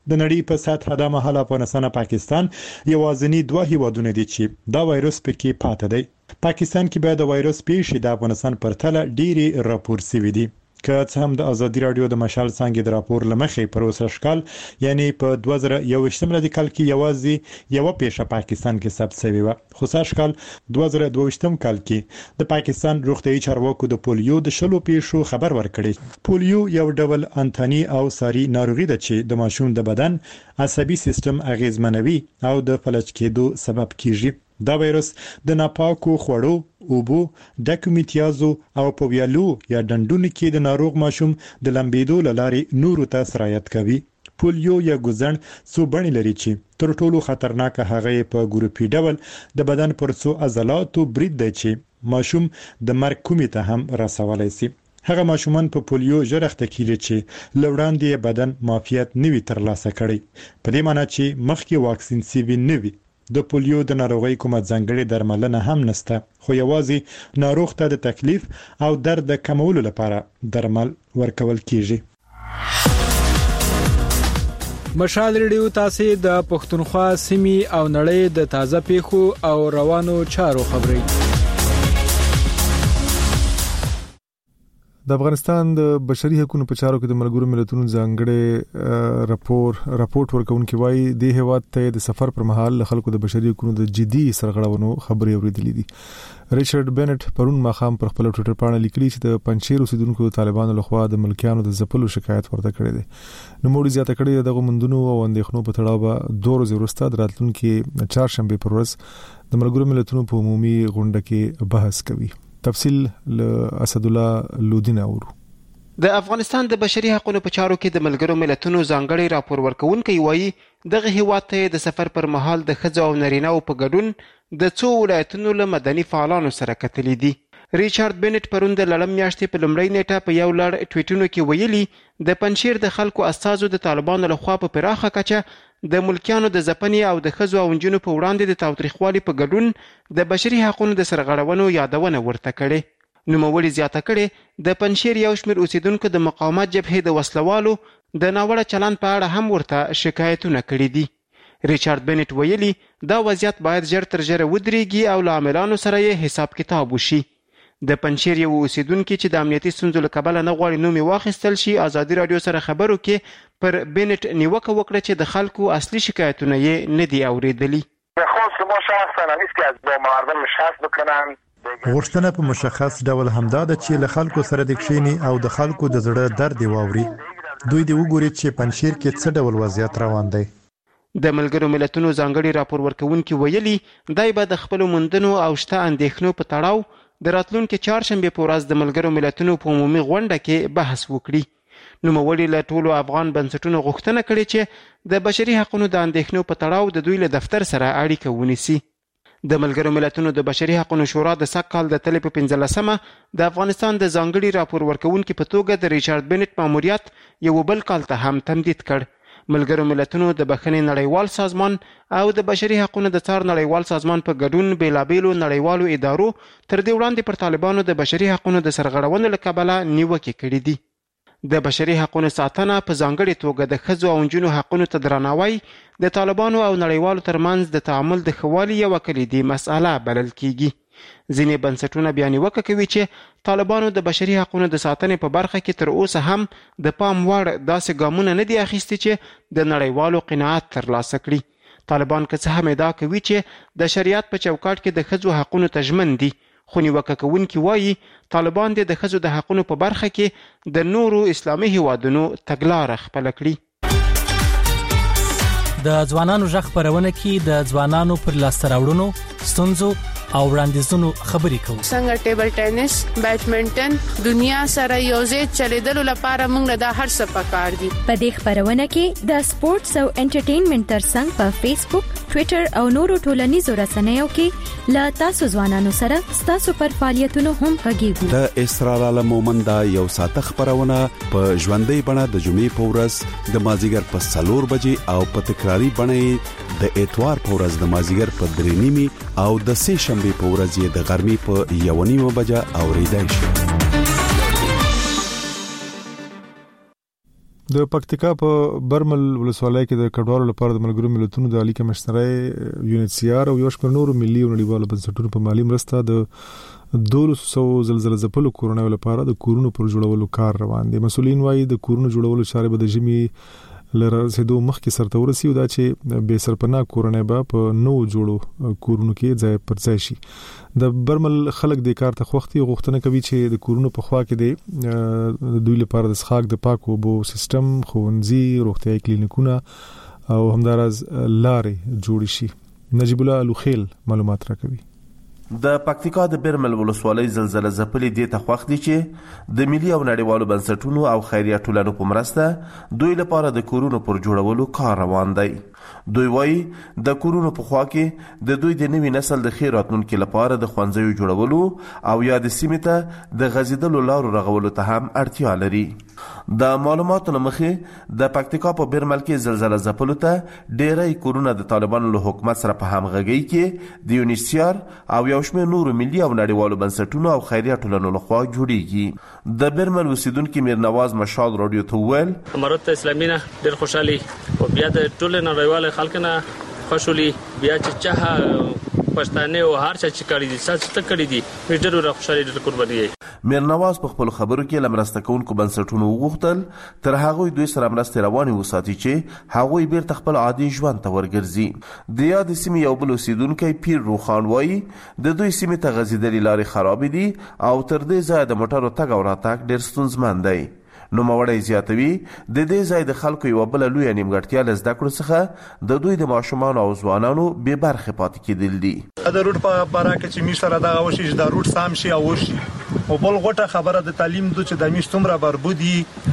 د نړۍ په سطح د مهاله افغانستان او پاکستان یوازینی دوه هیوادونه دي چې دا وایروس پکې پاتې دی. پاکستان کې به د وایروس پیښې د افغانستان پرتله ډېری راپور شوي دي. که څه هم د ازادي رادیو د مشال څنګه د راپور لمخې پر اوسه شکل یعنی په دوه زره یوویشتم لدی کال کې یوازې یو پیښه پاکستان کې ثبت شوی و، خو ساشکل دوه زره دوه کال کې د پاکستان روغتیايي چارواکو د پولیو د شلو پیښو خبر ورکړی. پولیو یو ډول انتاني او ساري ناروغي ده چې د ماشوم د بدن عصبي سیستم اغیزمنوي او د فلج کېدو سبب کیږي. دا وایروس د ناپاکو خوړو، اوبو، ډکو میتیازو او په ویالو یا ډنډونو کې د ناروغ ماشوم د لمبېدو لارې نورو ته سرایت کوي. پولیو یا ګوزن څو بڼې لري چې تر ټولو خطرناک هغه په ګروپي ډول د بدن پر څو عضلاتو برید دی چې ماشوم د مرګ کومې ته هم رسولای شي. هغه ماشومان په پولیو ژرخته کیږي چې لوړاندې بدن معافیت نوي ترلاسه کړي، په دې معنی چې مخکې واکسین سیوی نوي. د پولیو د ناروغۍ کومه ځانګړې درملنه هم نشته، خو یوازې ناروغ ته د تکلیف او درد د کمولو لپاره درمل ورکول کیږي. مشال ریډیو تاسو د پښتونخوا سیمې او نړۍ د تازه پیښو او روانو چارو خبري. د افغانستان د بشري حقوقو په چارو کې د ملګرو ملتونو ځانګړي راپور راپورټ ورکوونکي وایي د هیواد ته د سفر پر مهال خلکو د بشري حقوقو د جدي سرغړونو خبرې اوریدلې دي. ریچارډ بنټ پرون ماخام پر خپل ټوئیټر باندې لیکلي چې د پنځیر اوسیدونکو طالبانو لخوا د ملکیانو د ځپلو شکایت ورته کړی دی. نو موږ زیاته کړی دغه مندونو او اندېښنو په تړاو به دوه ورځې وروسته د راتلونکي چهارشنبه پر ورځ د ملګرو ملتونو په عمومي غونډه کې بحث کوي. تفصیل له اسد الله لودین اورو. د افغانستان د بشري حقوقو په چارو کې د ملګرو ملتونو ځانګړي راپور ورکوونکي وایي دغه هیواد ته د سفر پر مهال د ښځو او نارینه‌و په ګډون د څو ولایتونو له مدني فعالانو سره کتلې دي. ریچارډ بنټ پرون د لړم میاشتې په لومړۍ نیټه په یو لړ ټویټونو کې ویلي د پنځیر د خلکو استازو د طالبانو لخوا په پراخه کچه د ملکیانو د ځپنې او د ښځو او نجونو په وړاندې د تاوتریخوالي په ګډون د بشري حقوقو د سرغړونو یادونه ورته کړې. نوموړي زیاته کړې د پنځیر یو شمېر اوسیدونکو د مقاومت جبهې د وسلوالو د ناوړه چلند په اړه هم ورته شکایتونه کړي دي. ریچارډ بنټ ویلي دا وضعیت باید ژر تر ژره ودرېږي او له عاملانو سره یې حساب کتاب وشي. د پنځیر یو اوسیدونکو چې د امنیتي ستونزو له کبله نه غواړي نوم یې واخیستل شي ازادي رادیو سره خبرو کې پر بنټ نیوکه وکړه چې د خلکو اصلي شکایتونه یې نه دي اوریدلي. غوښتنه په مشخص ډول همدا ده چې له خلکو سره د کښینی او د خلکو د زړه درد واوري. دوی دی وګوري چې پنځیر کې څه ډول وضعیت روان دی. د ملګرو ملتونو ځانګړي راپور ورکوونکي ویلي دای به د خپل مندنو او شته اندېښنو په تړاو د راتلونکي چهارشنبه په ورځ د ملګرو ملتونو په عمومي غونډه کې بحث وکړي. نوموړي له ټولو افغان بنسټونو غوښتنه کړې چې د بشري حقوقو د اندېښنو په تړاو د دوی له دفتر سره اړیکه ونیسي. د ملګرو ملتونو د بشري حقوقو شورا د سږ کال د تلې په پنځلسمه د افغانستان د ځانګړي راپور ورکوونکي په توګه د ریچارډ بنټ ماموریت یو بل کال ته هم تمدید کړ. ملګرو ملتونو د بخښنې نړیوال سازمان او د بشري حقوقو د څار نړیوال سازمان په ګډون بیلابېلو نړیوالو ادارو تر دې وړاندې پر طالبانو د بشري حقوقو د سرغړونو له کبله نیوکې کړې دي. د بشري حقوقو ساتنه په ځانګړي توګه د ښځو او نجونو حقوقو ته درناوی د طالبانو او نړیوالو ترمنځ د تعامل د ښه والي یوه کلیدي مسأله بلل کیږي. ځینې بنسټونه بیا نیوکه کوي چې طالبانو د بشري حقوقو د ساتنې په برخه کې تر اوسه هم د پام وړ داسې ګامونه نه دي اخیستي چې د نړیوالو قناعت ترلاسه کړي. طالبان که څه هم ادعا کوي چې د شریعت په چوکاټ کې د ښځو حقوقو ته ژمن دي، خو نیوکه کوونکي وایي طالبان د ښځو د حقوقو په برخه کې د نورو اسلامي هیوادونو تګلاره خپله کړي. د ځوانانو ژغ خپرونه کې د ځوانانو پر لاسته راوړنو، ستونزو او وړاندیزونو خبرې کوو. څنګه ټیبل ټینس، بیډمنټن دنیا سره یوځای چلیدلو لپاره موږ له هر څه پکار دي. په دې خبرونه کې د سپورتس او انټرټینمنټ ترڅنګ په فیسبوک، ټوئیټر او نورو ټولنیزو رسنیو کې لا تاسو ځوانانو سره تاسو پر فعالیتونو هم غږیږو. د اسرار عالم مومندا یو ساعت خبرونه په ژوندۍ بڼه د جمعې په ورځ د مازیګر په څلور بجې او په تکراری بڼه د اتوار په ورځ د مازیګر په درې نیمې او د سه شنبه په ورځ د غرمې په یو نیمه بجه اوریدای شي. د پکتیکا په برمل ولسوالۍ کې د کډوالو لپاره د ملګرو ملتونو د عالی کمشنرۍ یو ان سی آر او یو شمېر نورو ملي او نړیوالو بنسټونو په مالی مرسته د دولس سو زلزلې ځپلو کورونو لپاره د کورونو پر جوړولو کار روان دي. مسؤلین وايي د کورونو جوړولو چارې به د ژمي لرسېدو مخکې سرته ورسي او دا چې بې سرپناه کورونه به په نو جوړو کورونو کې ځای پر ځای شي. د برمل خلک د کار ته خوختي غوښتنه کوي چې د کورونو په خوا کې د دوی لپاره د څښاک د پاکو اوبو سیستم، ښوونځي، روغتیايي کلینیکونه او همداراز لارې جوړ شي. نجیب الله الوخیل معلومات راکوي. د پکتیکا د برمل ولسوالۍ زلزلې ځپلې دې ته خوښ دي چې د ملي او نړیوالو بنسټونو او خیریه ټولنو په مرسته دوی لپاره د کورونو پر جوړولو کار روان دی. دوی وایي د کورونو په خوا کې د دوی د نوي نسل د ښې راتلونکي لپاره د ښوونځیو جوړولو او یا د سیمې ته د غځېدلو لارو رغولو ته هم اړتیا لري. د معلوماتو له مخې د پکتیکا په برمل کې زلزلې ځپلو ته ډېری کورونه د طالبانو له حکومت سره په همغږۍ کې د یو ان سی آر او یو شمېر نورو ملي او نړیوالو بنسټونو او خیریه ټولنو لخوا جوړیږي. د برمل اوسیدونکي میر نواز مشال رادیو ته وویل امارات اسلامي نه ډېر خوشحالي او بیا د ټولو نړیوالو خلکو نه خوشحالي بیا چې چا پښتانه او هر چا چې کړی دي څه څه کړی دي ډېر ډېر خوشحالي ډېر قرباني. میر نواز په خپل خبرو کې لمرسته کوونکو بنسټونو وغوښتل تر هغه دوی سره مرسته رواني وساتي چې هغه بیرته خپل عادي ژوند ته ورګرځي. د یاد سیمې یو بل اوسیدونکی پیر روخان وایي د دوی سیمې ته غځېدلې لارې خراب دي او تر دې ځایه د موټرو تګ او راتګ ډېر ستونزمن دی. نو موړی زیاتوي د دې ځای د خلکو یو بل لوی نیمګړتیا له زده کړو څخه د دوی د ماشومان او ځوانانو بې برخې پاتې کېدل دي. د روټ په باره کې چې می سره دغه وشي د روټ سام شي او وشي او بل غوټه خبره د تعلیم د چې د می څومره بربودي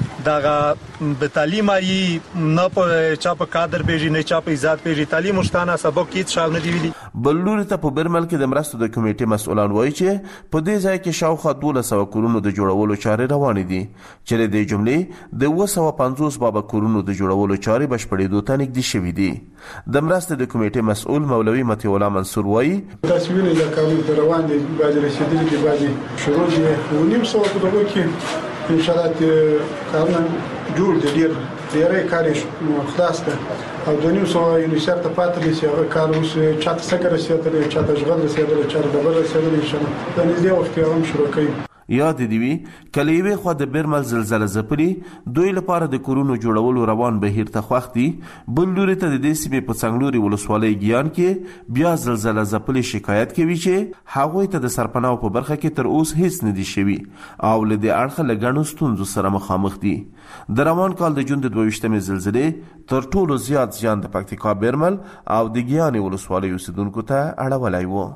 دغه به تعلیم ای نه په چا په کادر پیژي نه چا په عزت پیژي تعلیم مشتانه سبق کې څاو نه دی ویلي. بل لوري ته په برمل کې د مرستو د کمیټې مسؤلان وایي چې په دې ځای کې شاوخوا دولس سوه کورونو د جوړولو چارې روانې دي چې د جملې د اوه سوه پنځوس بابا کورونو د جوړولو چارې بشپړېدو ته نږدې شوي دي. د مرستې د کمیټې مسؤل مولوي مطیع الله منصور وایي تاسو وینئ دا کارونه روان دي بعضې رسېدلي دي بعضې شروع دي اوه نیم سوه په دغو کې انشاءالله کارونه جوړ دي ډېر ډېری کار یې خلاص ده او دوه نیم سوه یونیسف ته پاتې دي چې هغه کار اوس چا ته سږه رسېدلی چا ته ژغل رسېدلی چا ته ډبل رسېدلی انشاءالله په نږدې وخت کې هم شروع کوي. یاد دی وی کله یوې خوا د برمل زلزلې ځپلې دوی لپاره د کورونو جوړولو روان بهیر ته خوښ دي، بل لوري ته د دې سیمې په څنګلوري ولسوالۍ ګیان کې بیا زلزلې ځپلې شکایت کوي چې هغوی ته د سرپناه په برخه کې تر اوس هیڅ نه دي شوي او له دې اړخه له ګڼو ستونزو سره مخامخ دي. د روان کال د جون د دوه ویشتمې زلزلې تر ټولو زیات زیان د پکتیکا برمل او د ګیانې ولسوالۍ اوسیدونکو ته اړولی و.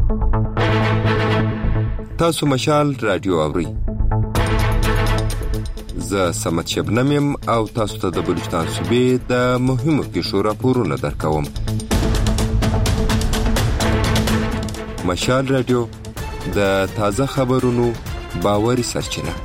تاسو مشال رادیو اورئ. زه سمت شبنم یم او تاسو ته د بلوچستان صوبې د مهمو پیښو راپورونه درکوم. مشال رادیو د تازه خبرونو باوري سرچینه.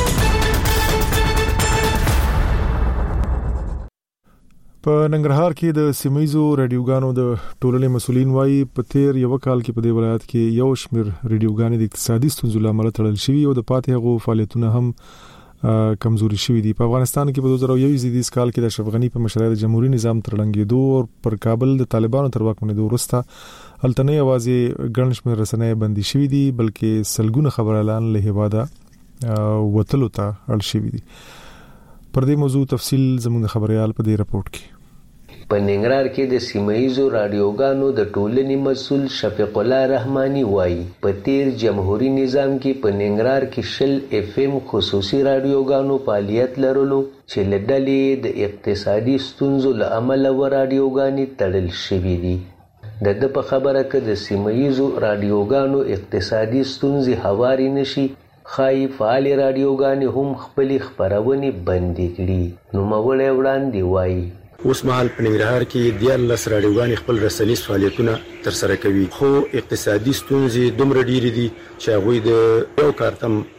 په ننګرهار کې د سیمایزو رادیوګانو د ټولنې مسولین وایي په تیر یو کال کې په دې ولایت کې یو شمېر رادیوګانې د اقتصادي ستونزو له امله تړل شوي او د پاتې هغو فعالیتونه هم کمزوري شوي دي. په افغانستان کې په دوه زره یو زیدیز کال کې د اشرف غني په مشرۍ د جمهوریت نظام تر ړنګېدو او پر کابل د طالبانو تر واکمنېدو وروسته هلته نه یوازې ګڼ شمېر رسنۍ بندي شوي دي بلکې سلګونه خبريالان له هېواده وتلو ته اړ شوي دي. پر دې موضوع تفصیل زموږ خبريال په دې رپورت کې. په ننګرهار کې د سیمایزو رادیوګانو د ټولنې مسول شفیق الله رحماني وایي په تیر جمهوریت نظام کې په ننګرهار کې شل اف ام خصوصي رادیوګانو فعالیت لرلو چې له ډلې د اقتصادي ستونزو له امله و رادیوګانې تړل شوي دي. د ده په خبره کې د سیمایزو رادیوګانو اقتصادي ستونزې هواري نشي ښایي فعالې رادیوګانې هم خپلې خپرونې بندې کړي. نوموړی وړاندې وایي اوس مهال په ننګرهار کې دیارلس راډیوګانې خپل رسنیز فعالیتونه ترسره کوي، خو اقتصادي ستونزې دومره ډېرې دي چې هغوی د یو کار ته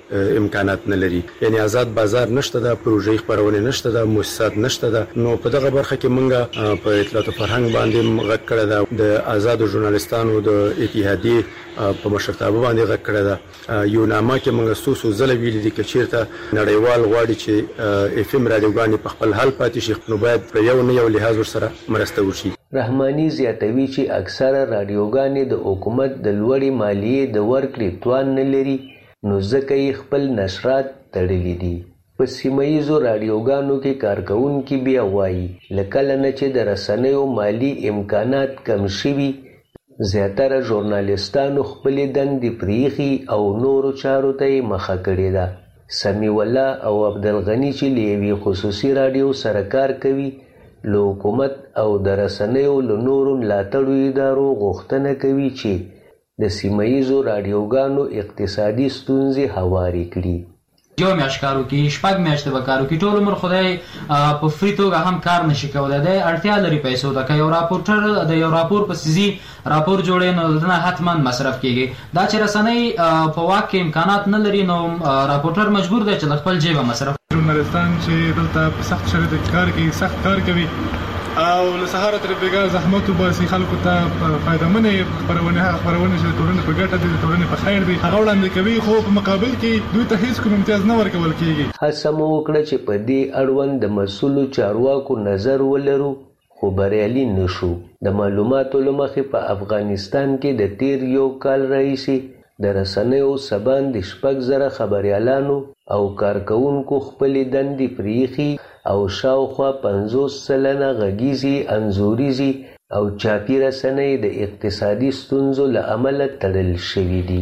امکانات نه لري. یعنی آزاد بازار نشته ده، پروژې خبرونه نشته ده، مؤسسات نشته ده. نو په دغه برخه کې مونږه په اطلاعات او فرهنګ باندې غږ کړی ده، د آزادو ژورنالیستانو د اتحادیې په مشرتابه باندې غږ کړی ده. یو نامه کې مونږ څو څو ځله ویلي دي چې چیرته نړیوال غواړي چې اف ام رادیوګانې په خپل حال پاتې شي، نو باید په یو نه یو لحاظ ورسره مرسته وشي. رحماني زیاتوي چې اکثره رادیوګانې د حکومت د لوړې مالیې د ورکړې توان نه لري، نو ځکه یې خپل نشرات تړلي دي. په سیمه ییزو رادیوګانو کې کارکوونکي بیا وایي له کله نه چې د رسنیو مالی امکانات کم شوي، زیاتره ژورنالیستانو خپلې دندې پریښي او نورو چارو ته یې مخه کړې ده. سمیع الله او عبدالغني چې له یوې خصوصي رادیو سره کار کوي، له حکومت او د رسنیو له نورو ملاتړو ادارو غوښتنه کوي چې د سیمه ییزو رادیوګانو اقتصادي ستونزې هوارې کړي. یو میاشت کارو کې شپږ میاشتې به کارو کې ټول عمر خدای په فری توګه هم کار نشي کولای. د اړتیا لري پیسو ته. که یو راپورټر د یو راپور په سیزي راپور جوړي نو دنه حتما مصرف کیږي. دا چې رسنۍ په واک کې امکانات نه لري نو راپورټر مجبور دی چې خپل جیب مصرف. ژورنالیستان چې دلته په سخت شرایطو کې کار کوي، سخت کار کوي او له سهاره تر بیګا زحمت وباسي، خلکو ته فایدهمنې خبرونه هغه خبرونه چې ټولنه په ګټه دي، ټولنه په خیر دي، هغه وړاندې کوي، خو په مقابل کې دوی ته هیڅ کوم امتیاز نه ورکول کیږي. هڅه مو وکړه چې په دې اړوند د مسؤلو چارواکو نظر ولرو، خو بریالي نشو. د معلوماتو له مخې په افغانستان کې د تیر یو کال راهیسې د رسنیو سبان د شپږ زره خبریالانو او کارکوونکو خپلې دندې پریښي او شاوخوا پنځوس سلنه غږیزې، انځوریزې او چاپي رسنۍ د اقتصادي ستونزو له امله تړل شوي دي.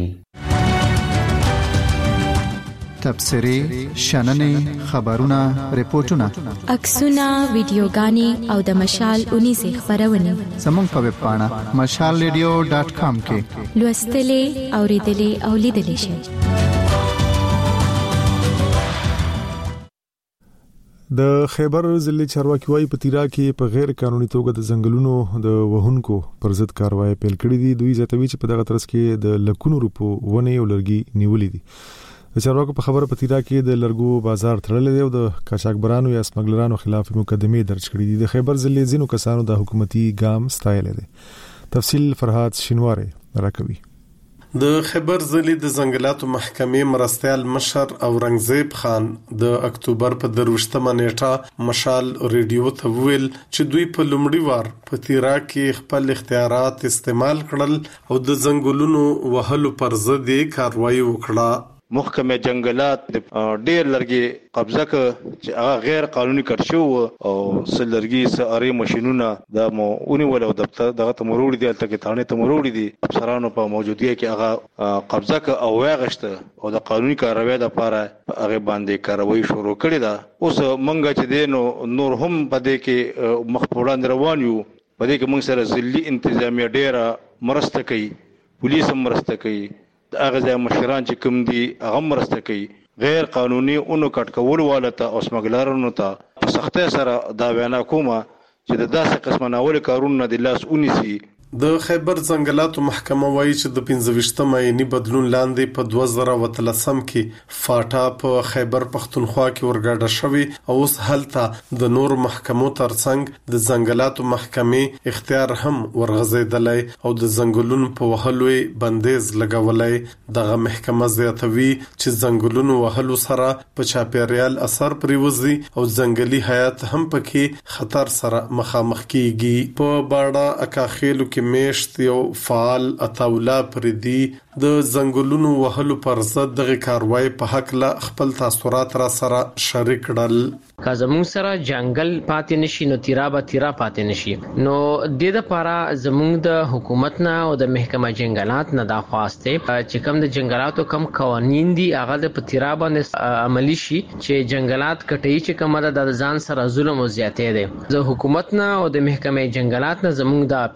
تبصرې، شننې، خبرونه، ریپورتونه، عکسونه، ویډیوګانې او د مشال اونیزې خبرونه زموږ په ویب پاڼه مشال ریډیو ډاټ کام کې لوستلې، اوریدلې او لیدلې شئ. د خیبر ضلع چارواکي وايي په تیرا کې په غیر قانوني توګه د ځنګلونو د وهونکو پر ضد کاروایی پیل کړې دي. دوی زیاتوي چې په دغه ترڅ کې د لکونو روپو ونې او لرګي نیولې دي. د چارواکو په خبره په تیرا کې د لرګو بازار تړلې دی او د قاچاقبرانو یا سمګلرانو خلاف مقدمې درج کړې دي. د خیبر ضلع ځینو کسانو د حکومتي ګام ستایل دي. تفصیل فرهاد شینواره راکوي. د خیبر ضلع د ځنګلاتو محکمې مرستیال مشر اورنګزیب خان د اکتوبر په دروشتمه نیټه مشال ریډیو ته ویل چې دوی په لومړي وار په تیرا کې خپل اختیارات استعمال کړل او د ځنګلونو وهلو پر ضد کاروایی وکړه. محکمه جنگلات ډېر لرګي قبضه ک چې هغه غیر قانوني کړ شو او سل لرګي ساري ماشينونه د مونږ ول او دفتر دغه ته مروړي دي تل کې تانه ته مروړي دي افسرانو په موجودګۍ کې هغه قبضه ک او واغشته او د قانوني کاروي د لپاره هغه باندې کاروي شروع کړې ده. اوس مونږ چې دینو نور هم پدې کې مخ په وړاندې روان یو، پدې کې مونږ سره ځلي انتظامیه ډېره مرسته کوي، پولیس هم مرسته کوي، هغه ځای مشران چې کوم دي هغه مرسته کوي. غیر قانوني اونو کټ کول والته او سمګلارونو ته په سختۍ سره دا وینا کومه چې د داسې قسمه ناول کارونه د لاس اونیسي. د خیبر ځنګلاتو محکمه وایي چې د پنځه ویشتم آئیني بدلون لاندې په دوه زره اتلسم کې فاټا په خیبر پښتونخوا کې ورګاډه شوی او اوس هلته د نور محکمو ترڅنګ د ځنګلاتو محکمې اختیار هم ورغځېدلی او د ځنګلونو په وهلو بندیز لګولی. دغه محکمه زیاتوي چې ځنګلونو وهلو سره په چاپیریال اثر پریوزي او ځنګلي حیات هم پکې خطر سره مخامخ کیږي. په باړه اکاخیلو کې میشت یو فعال اتاولا پردي د ځنګلونو وهلو پر ضد دغه کاروایی په حق لا خپل تاثیرات را سره شریک کړل. که زموږ سره جنگل پاتې نشي نو تیرا به تیرا پاتې نشي. نو د لپاره زموږ د حکومت نه او د محکمه جنگلات نه دا خواسته چې کوم د جنگلاتو کم قوانین دي هغه د تیرا باندې عملی شي چې جنگلات کټي چې کومه د ځان سره ظلم او زیاتې دي. د حکومت نه او د محکمه جنگلات نه زموږ د اپیل دی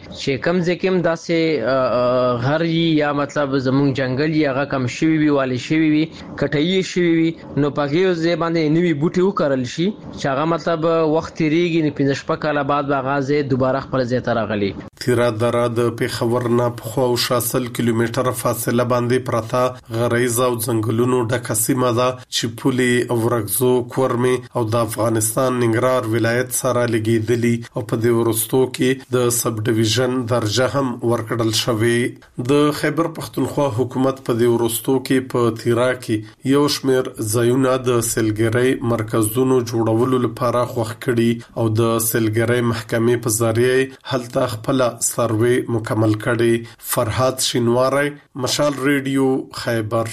چې کم ځکم داسې غر یا مطلب زمونږ جنگل یا هغه کم شوی وی والی شوی وی کټایي شوی وی نو پغه زې باندې نوی بوټي وکړل شي چې هغه مطلب وخت ریږي نه پنځه شپه کاله بعد باغازه دوباره خپل ځای ته راغلي. تیرا دره د پیښور نه په خو شاسل کیلومتره فاصله باندې پراته غریزه او ځنګلونو ډکه سیمه ده چې پولي ورغزو کورمي او د افغانستان ننګرهار ولایت سره لګیدلی او په دې ورستو کې د سب ډیویژن درجه هم ورکړل شوې. د خیبر پختونخوا حکومت په دې ورستو کې په تیرا کې یو شمېر ځایونه د سلګرۍ مرکزونو جوړولو لپاره خوښ کړي او د سلګرۍ محکمې په ذریعہ هلته خپل سروې مکمل کړي. فرحات شینواری، مشال ریډیو، خیبر.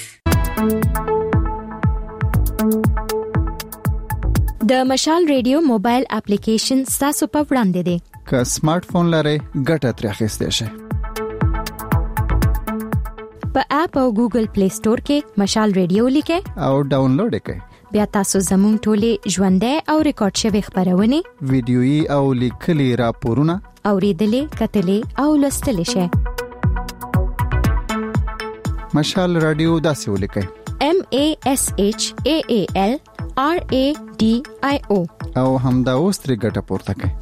د مشال ریډیو موبایل اپلیکیشن تاسو په وړاندې دی. که سمارټ فون لرئ ګټه ترې اخیستئ شئ. په اپ او ګوګل پلی سٹور کې مشال ریډیو لیکئ او ډاونلوډ کړئ. بیا تاسو زموږ ټولې ژوندۍ او ریکارډ شوی خبرونه، ویډیويي او لیکلي راپورونه اوریدلې، کتلې او لوستلې شئ. مشال رادیو داسې ولیکئ: M A S H A A L R A D I O او همدا اوس ترې ګټه پورته کړئ.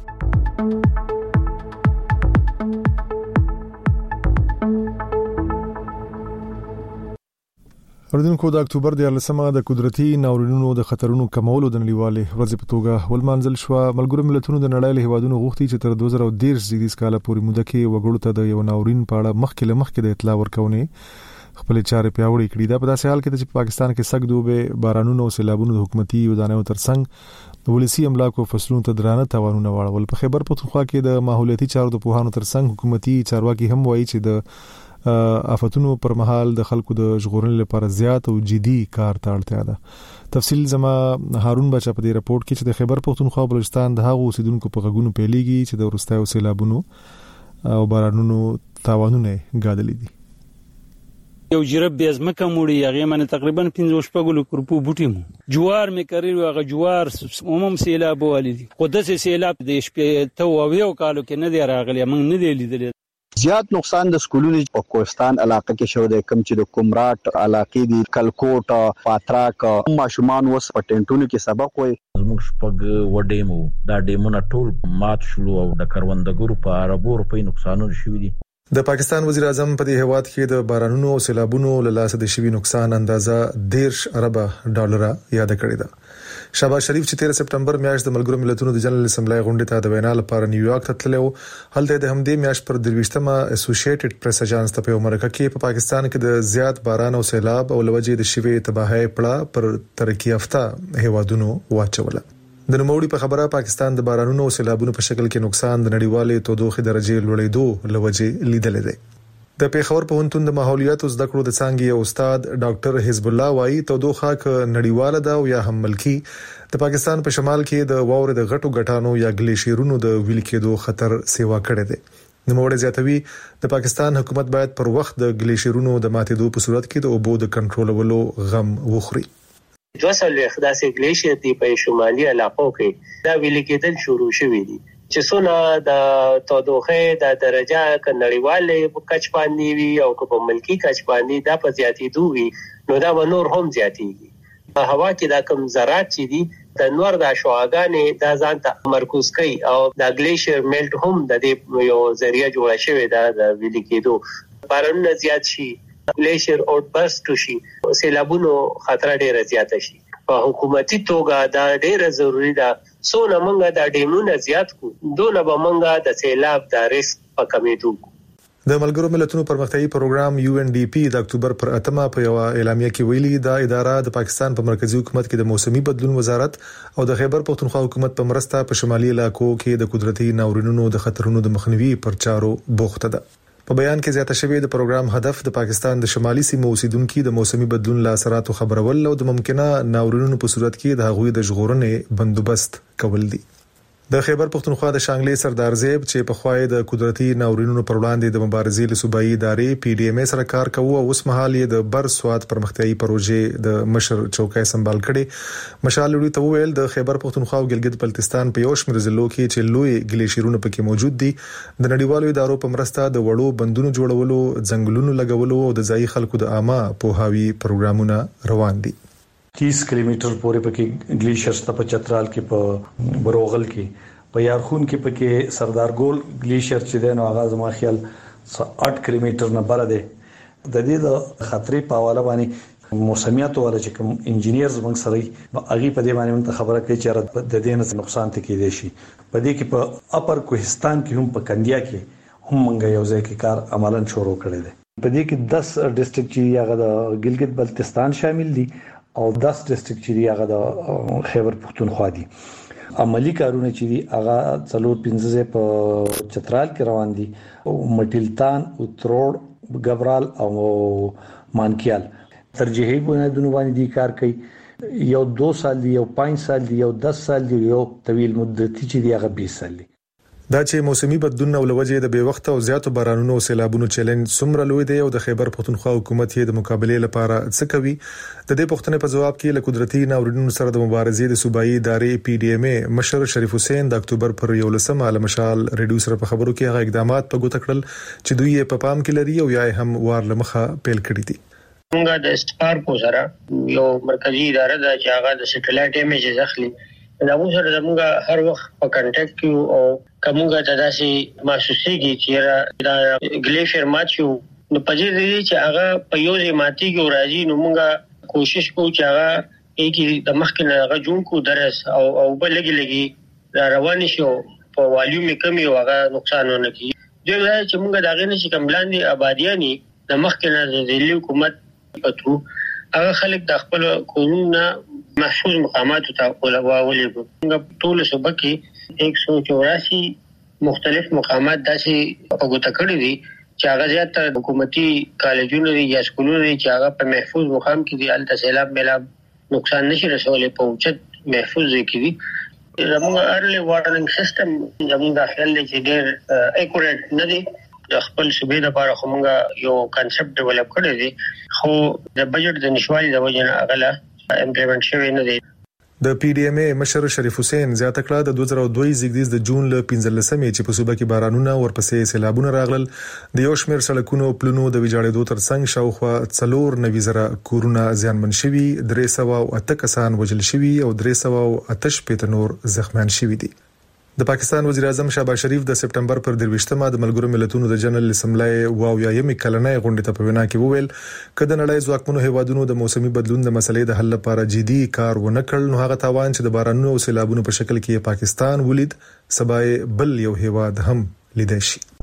اوریدونکو د اکتوبر د لسمه د قدرتي ناورینونو د خطرونو کمولو د نړیوالې ورځې په توګه ولمانځل شو. ملګرو ملتونو د نړۍ له هیوادونو غوښتي چې تر دوه زره دېرش زیږدیز کال پورې موده کې وګړو ته د یو ناورین په اړه مخکې له مخکې د اطلاع ورکونې خپل چارې پیاوړې کړې. دا په داسې حال کې چې په پاکستان کې سګ دوبه بارانونو او سیلابونو د حکومتي ودانیو ترڅنګ د ولسی املاکو فصلونو ته درانه تاوانونه واړول. په خیبر پختونخوا کې د ماحولیاتي چارو د پوهانو ترڅنګ حکومتي چارواکي هم وایي چې د آفتونو پر مهال د خلکو د ژغورنې لپاره زیات او جدي کار ته اړتیا ده. تفصیل زما هارون بچا په دې راپورټ کې چې د خیبر پختونخوا بلوچستان د هغو اوسیدونکو په غږونو پیلېږي چې د ورستایو سیلابونو او بارانونو تاوانونه غاډلې دي. یو جرب به ازمکه موړي هغه من تقریبا پنځه شپږ کورپو بوټي مو جوار مې کړی هغه جوار عموم سیلاب والدي قدس سیلاب د شپې ته او یو کالو کې نه دی راغلی موږ نه دی لیدل. زیات نقصان د سکولونو په کوهستان علاقې کې شو د کم چې د کومراټ علاقې دی کلکوټ پاتراک ماشومان وس په ټینټونو کې سبق وای. زموږ شپږ وډېمو دا ډیمونه ټول مات شول او د کروندګرو په عربو روپۍ نقصانونه شوي دي. د پاکستان وزیر اعظم په دې هواد کې د بارانونو او سیلابونو له لاسه د شوي نقصان اندازه دېرش ارب ډالر یاد کړی ده. شهباز شریف چې تیرہ سپټمبر میاشت د ملګرو ملتونو د جنرال اسمبلی غونډې ته د وینا لپاره نیویارک ته تللی و. هلته د همدې میاشت پر درویشتمه اسوسییټډ پریس اژانس ته په مرکه کې په پاکستان کې د زیات باران او سیلاب او لوجې د شوي تباہي پړه پر ترقی یافته هیوادونو واچوله. د نوموړي په خبره پاکستان د بارانونو او سیلابونو په شکل کې نقصان د نړیوالې تودوخې درجه لوړېدو لوجې لیدل دي. د پیښور پوهنتون د ماحولیات او زده کړو د څانګې استاد ډاکټر حزب الله وايي تودوخه ک نړیواله ده او یا هم ملکی د پاکستان په شمال کې د واورې د غټو غټانو یا ګلیشیرونو د ویل کېدو خطر سیوا کړی دی. نوموړي زیاتوي د پاکستان حکومت باید پر وخت د ګلیشیرونو د ماتېدو په صورت کې د اوبو د کنټرولولو غم وخوري. دوه سلويخ داسې ګلیشیر دی په شمالي علاقو کې دا ویل کېدل شروع شوی دي چې څونه د تودوخه د درجه ک نړیواله کچ باندې وي او په ملکی کچ باندې دا په زیاتېدو وي نو دا به نور هم زیاتېږي. په هوا کې دا کم ذرات چې دي د نور د شواګانې د ځان ته مرکوز کوي او د ګلیشیر میلټ هم د دې یو ذریعہ جوړ شوی دا د ویل کېدو باران زیات شي ګلیشیر اوټ برست شي سیلابونو خطر ډیر زیات شي. په حکومتي توګه دا ډیره ضروری ده څونه مونږه د ډیمونو زیات کو دونه به مونږه د سیلاب د ریسک په کمیدو. د ملګرو ملتونو پرمختیایي پروګرام یو ان ډي پی د اکتوبر پر اتمه په یو اعلامیه کې ویلي دا اداره د پاکستان په مرکزی حکومت کې د موسمي بدلون وزارت او د خیبر پختونخوا حکومت په مرسته په شمالي علاقو کې د قدرتي ناورینونو د خطرونو د مخنیوي پر چارو بوخته ده. په بیان کې زیاته شوی د پروګرام هدف د پاکستان د شمالي سیمو اوسیدونکو د موسمي بدلون له اثراتو خبرول او د ممکنه ناورینونو په صورت کې د هغوی د ژغورنې بندوبست کول دي. د خیبر پختونخوا د شانګلې سردار زیب چې په خوای د قدرتي ناورینونو پر وړاندې د مبارزې له صوبایي ادارې پی ډی ایم ای سره کار کوي او اوس مهال یې د بر سواد پرمختیايي پروژې د مشر چوکۍ سمبال کړي. مشال لوی ته ویل د خیبر پختونخوا او ګلګت بلتستان په یو شمېر ضلعو کې چې لوی ګلیشیرونه پکې موجود دي د نړیوالو ادارو په مرسته د وړو بندونو جوړولو، ځنګلونو لګولو او د ځایي خلکو د عامه پوهاوی پروګرامونه روان دي. तीस किलोमीटर پورې پکې ګلیشیرز ته په چترال کې په بروغل کې په یارخون کې پکې سردار ګول ګلیشیر چې د نو آغاز ما خیال आठ کیلومتر نه بره ده. د دې د خطرې په حواله باندې موسمیات ولا چې کوم انجینیرز موږ سره اغي په دې باندې خبره کوي چې د دې نه نقصان ته کې دي شي. په دې کې په اپر کوهستان کې هم په کندیا کې هم موږ یو ځای کې کار عملاً شروع کړی دی. په دې کې دس ډیسټریکټ چې هغه د ګلګت بلتستان شامل دي او دس ډیسټریکټ چې هغه د خیبر پختونخوا دي. عملی کارونه چې دي هغه څلور پنځه په چترال کې روان دي او مټیلتان او تروړ ګبرال او مانکیال ترجیحي بنیادونو باندې دي کار کوي. یو دو سال دی، یو پنځه سال دی، یو دس سال دی، یو طویل مدتي چې دی هغه بیس سال دی. دا چې موسمي بدلون او لوجه د بې وخت او زیاتو بارانونو او سیلابونو چیلنج څومره لوی دی او د خیبر پختونخوا حکومت یې د مقابله لپاره څه کوي، د دې پوښتنې په جواب کې له قدرتي ناورینونو سره د مبارزې د صوبایي ادارې پی ډی ایم ای مشر شریف حسین د اکتوبر پر یولسمه له مشال ریډیو سره په خبرو کې هغه اقدامات په ګوته کړل چې دوی یې په پام کې لري او یا هم وار لمخه پیل کړی دي. موږ د سپارکو سره یو مرکزی اداره ده چې هغه د سټلایټ ایمیجز اخلي. دا موږ سره موږ هر وخت په کانټیکټ کې او کومه تداسي محسوسيږي چې دا ګلیشیر ماچو نو پځې دي چې هغه په یو ځای ماتي کې راځي. نو موږ کوشش کوو چې هغه یې د مخکې نه هغه جوړ کو درس او او بلګي لګي روان شي په والیوم کمی او هغه نقصان نه کوي. دا چې موږ دا غنه چې کملاندي آبادیانی د مخکې نه د ځلې حکومت پتو هغه خلک د خپل قانون محفوظ مقامات ته ولولې. موږ ټول صوبه کې एक सौ चौरासी مختلف مقامات داسې په ګوته کړی دي چې هغه زیاته حکومتي کالجونه دي یا سکولونه دي چې هغه په محفوظ مقام کې دي. الته سیلاب ملاب نقصان نشي رسولې په اوچت محفوظ ځای کې دي. زموږ ارلی وارننګ سیستم زموږ داخل دی چې ډېر اکورټ نه دی. د خپل صوبې لپاره خو موږ یو کانسپټ ډیولپ کړی دی خو د بجټ د نشوالي د وجې نه هغه امپلیمنټ شوی نه دی. د پی ډی ایم ای مشر شریف حسین زیاته کړه د دوه زره دوه زیږدیز د جون له پنځلسمې چې په صوبه کې بارانونه ورپسې سیلابونه راغلل د یو شمېر سړکونو پلونو د ویجاړېدو ترڅنګ شاوخوا څلور نوي زره کورونه زیانمن شوي، درې سوه او اته کسان وژل شوي او درې سوه او اته شپېته نور زخمیان شوي دي. د پاکستان وزیر اعظم شهباز شریف د سپټمبر پر درویشتمه د ملګرو ملتونو د جنرال اسمبلی واویایم کلنۍ غونډې ته په وینا کې وویل کله نړۍ ځواکمنو هیوادونو د موسمي بدلون د مسلې د حل لپاره جدي کار ونه کړ نو هغه تاوان چې د بارانونو او سیلابونو په شکل کې پاکستان ولید سبا بل یو هیواد هم لیدای شي.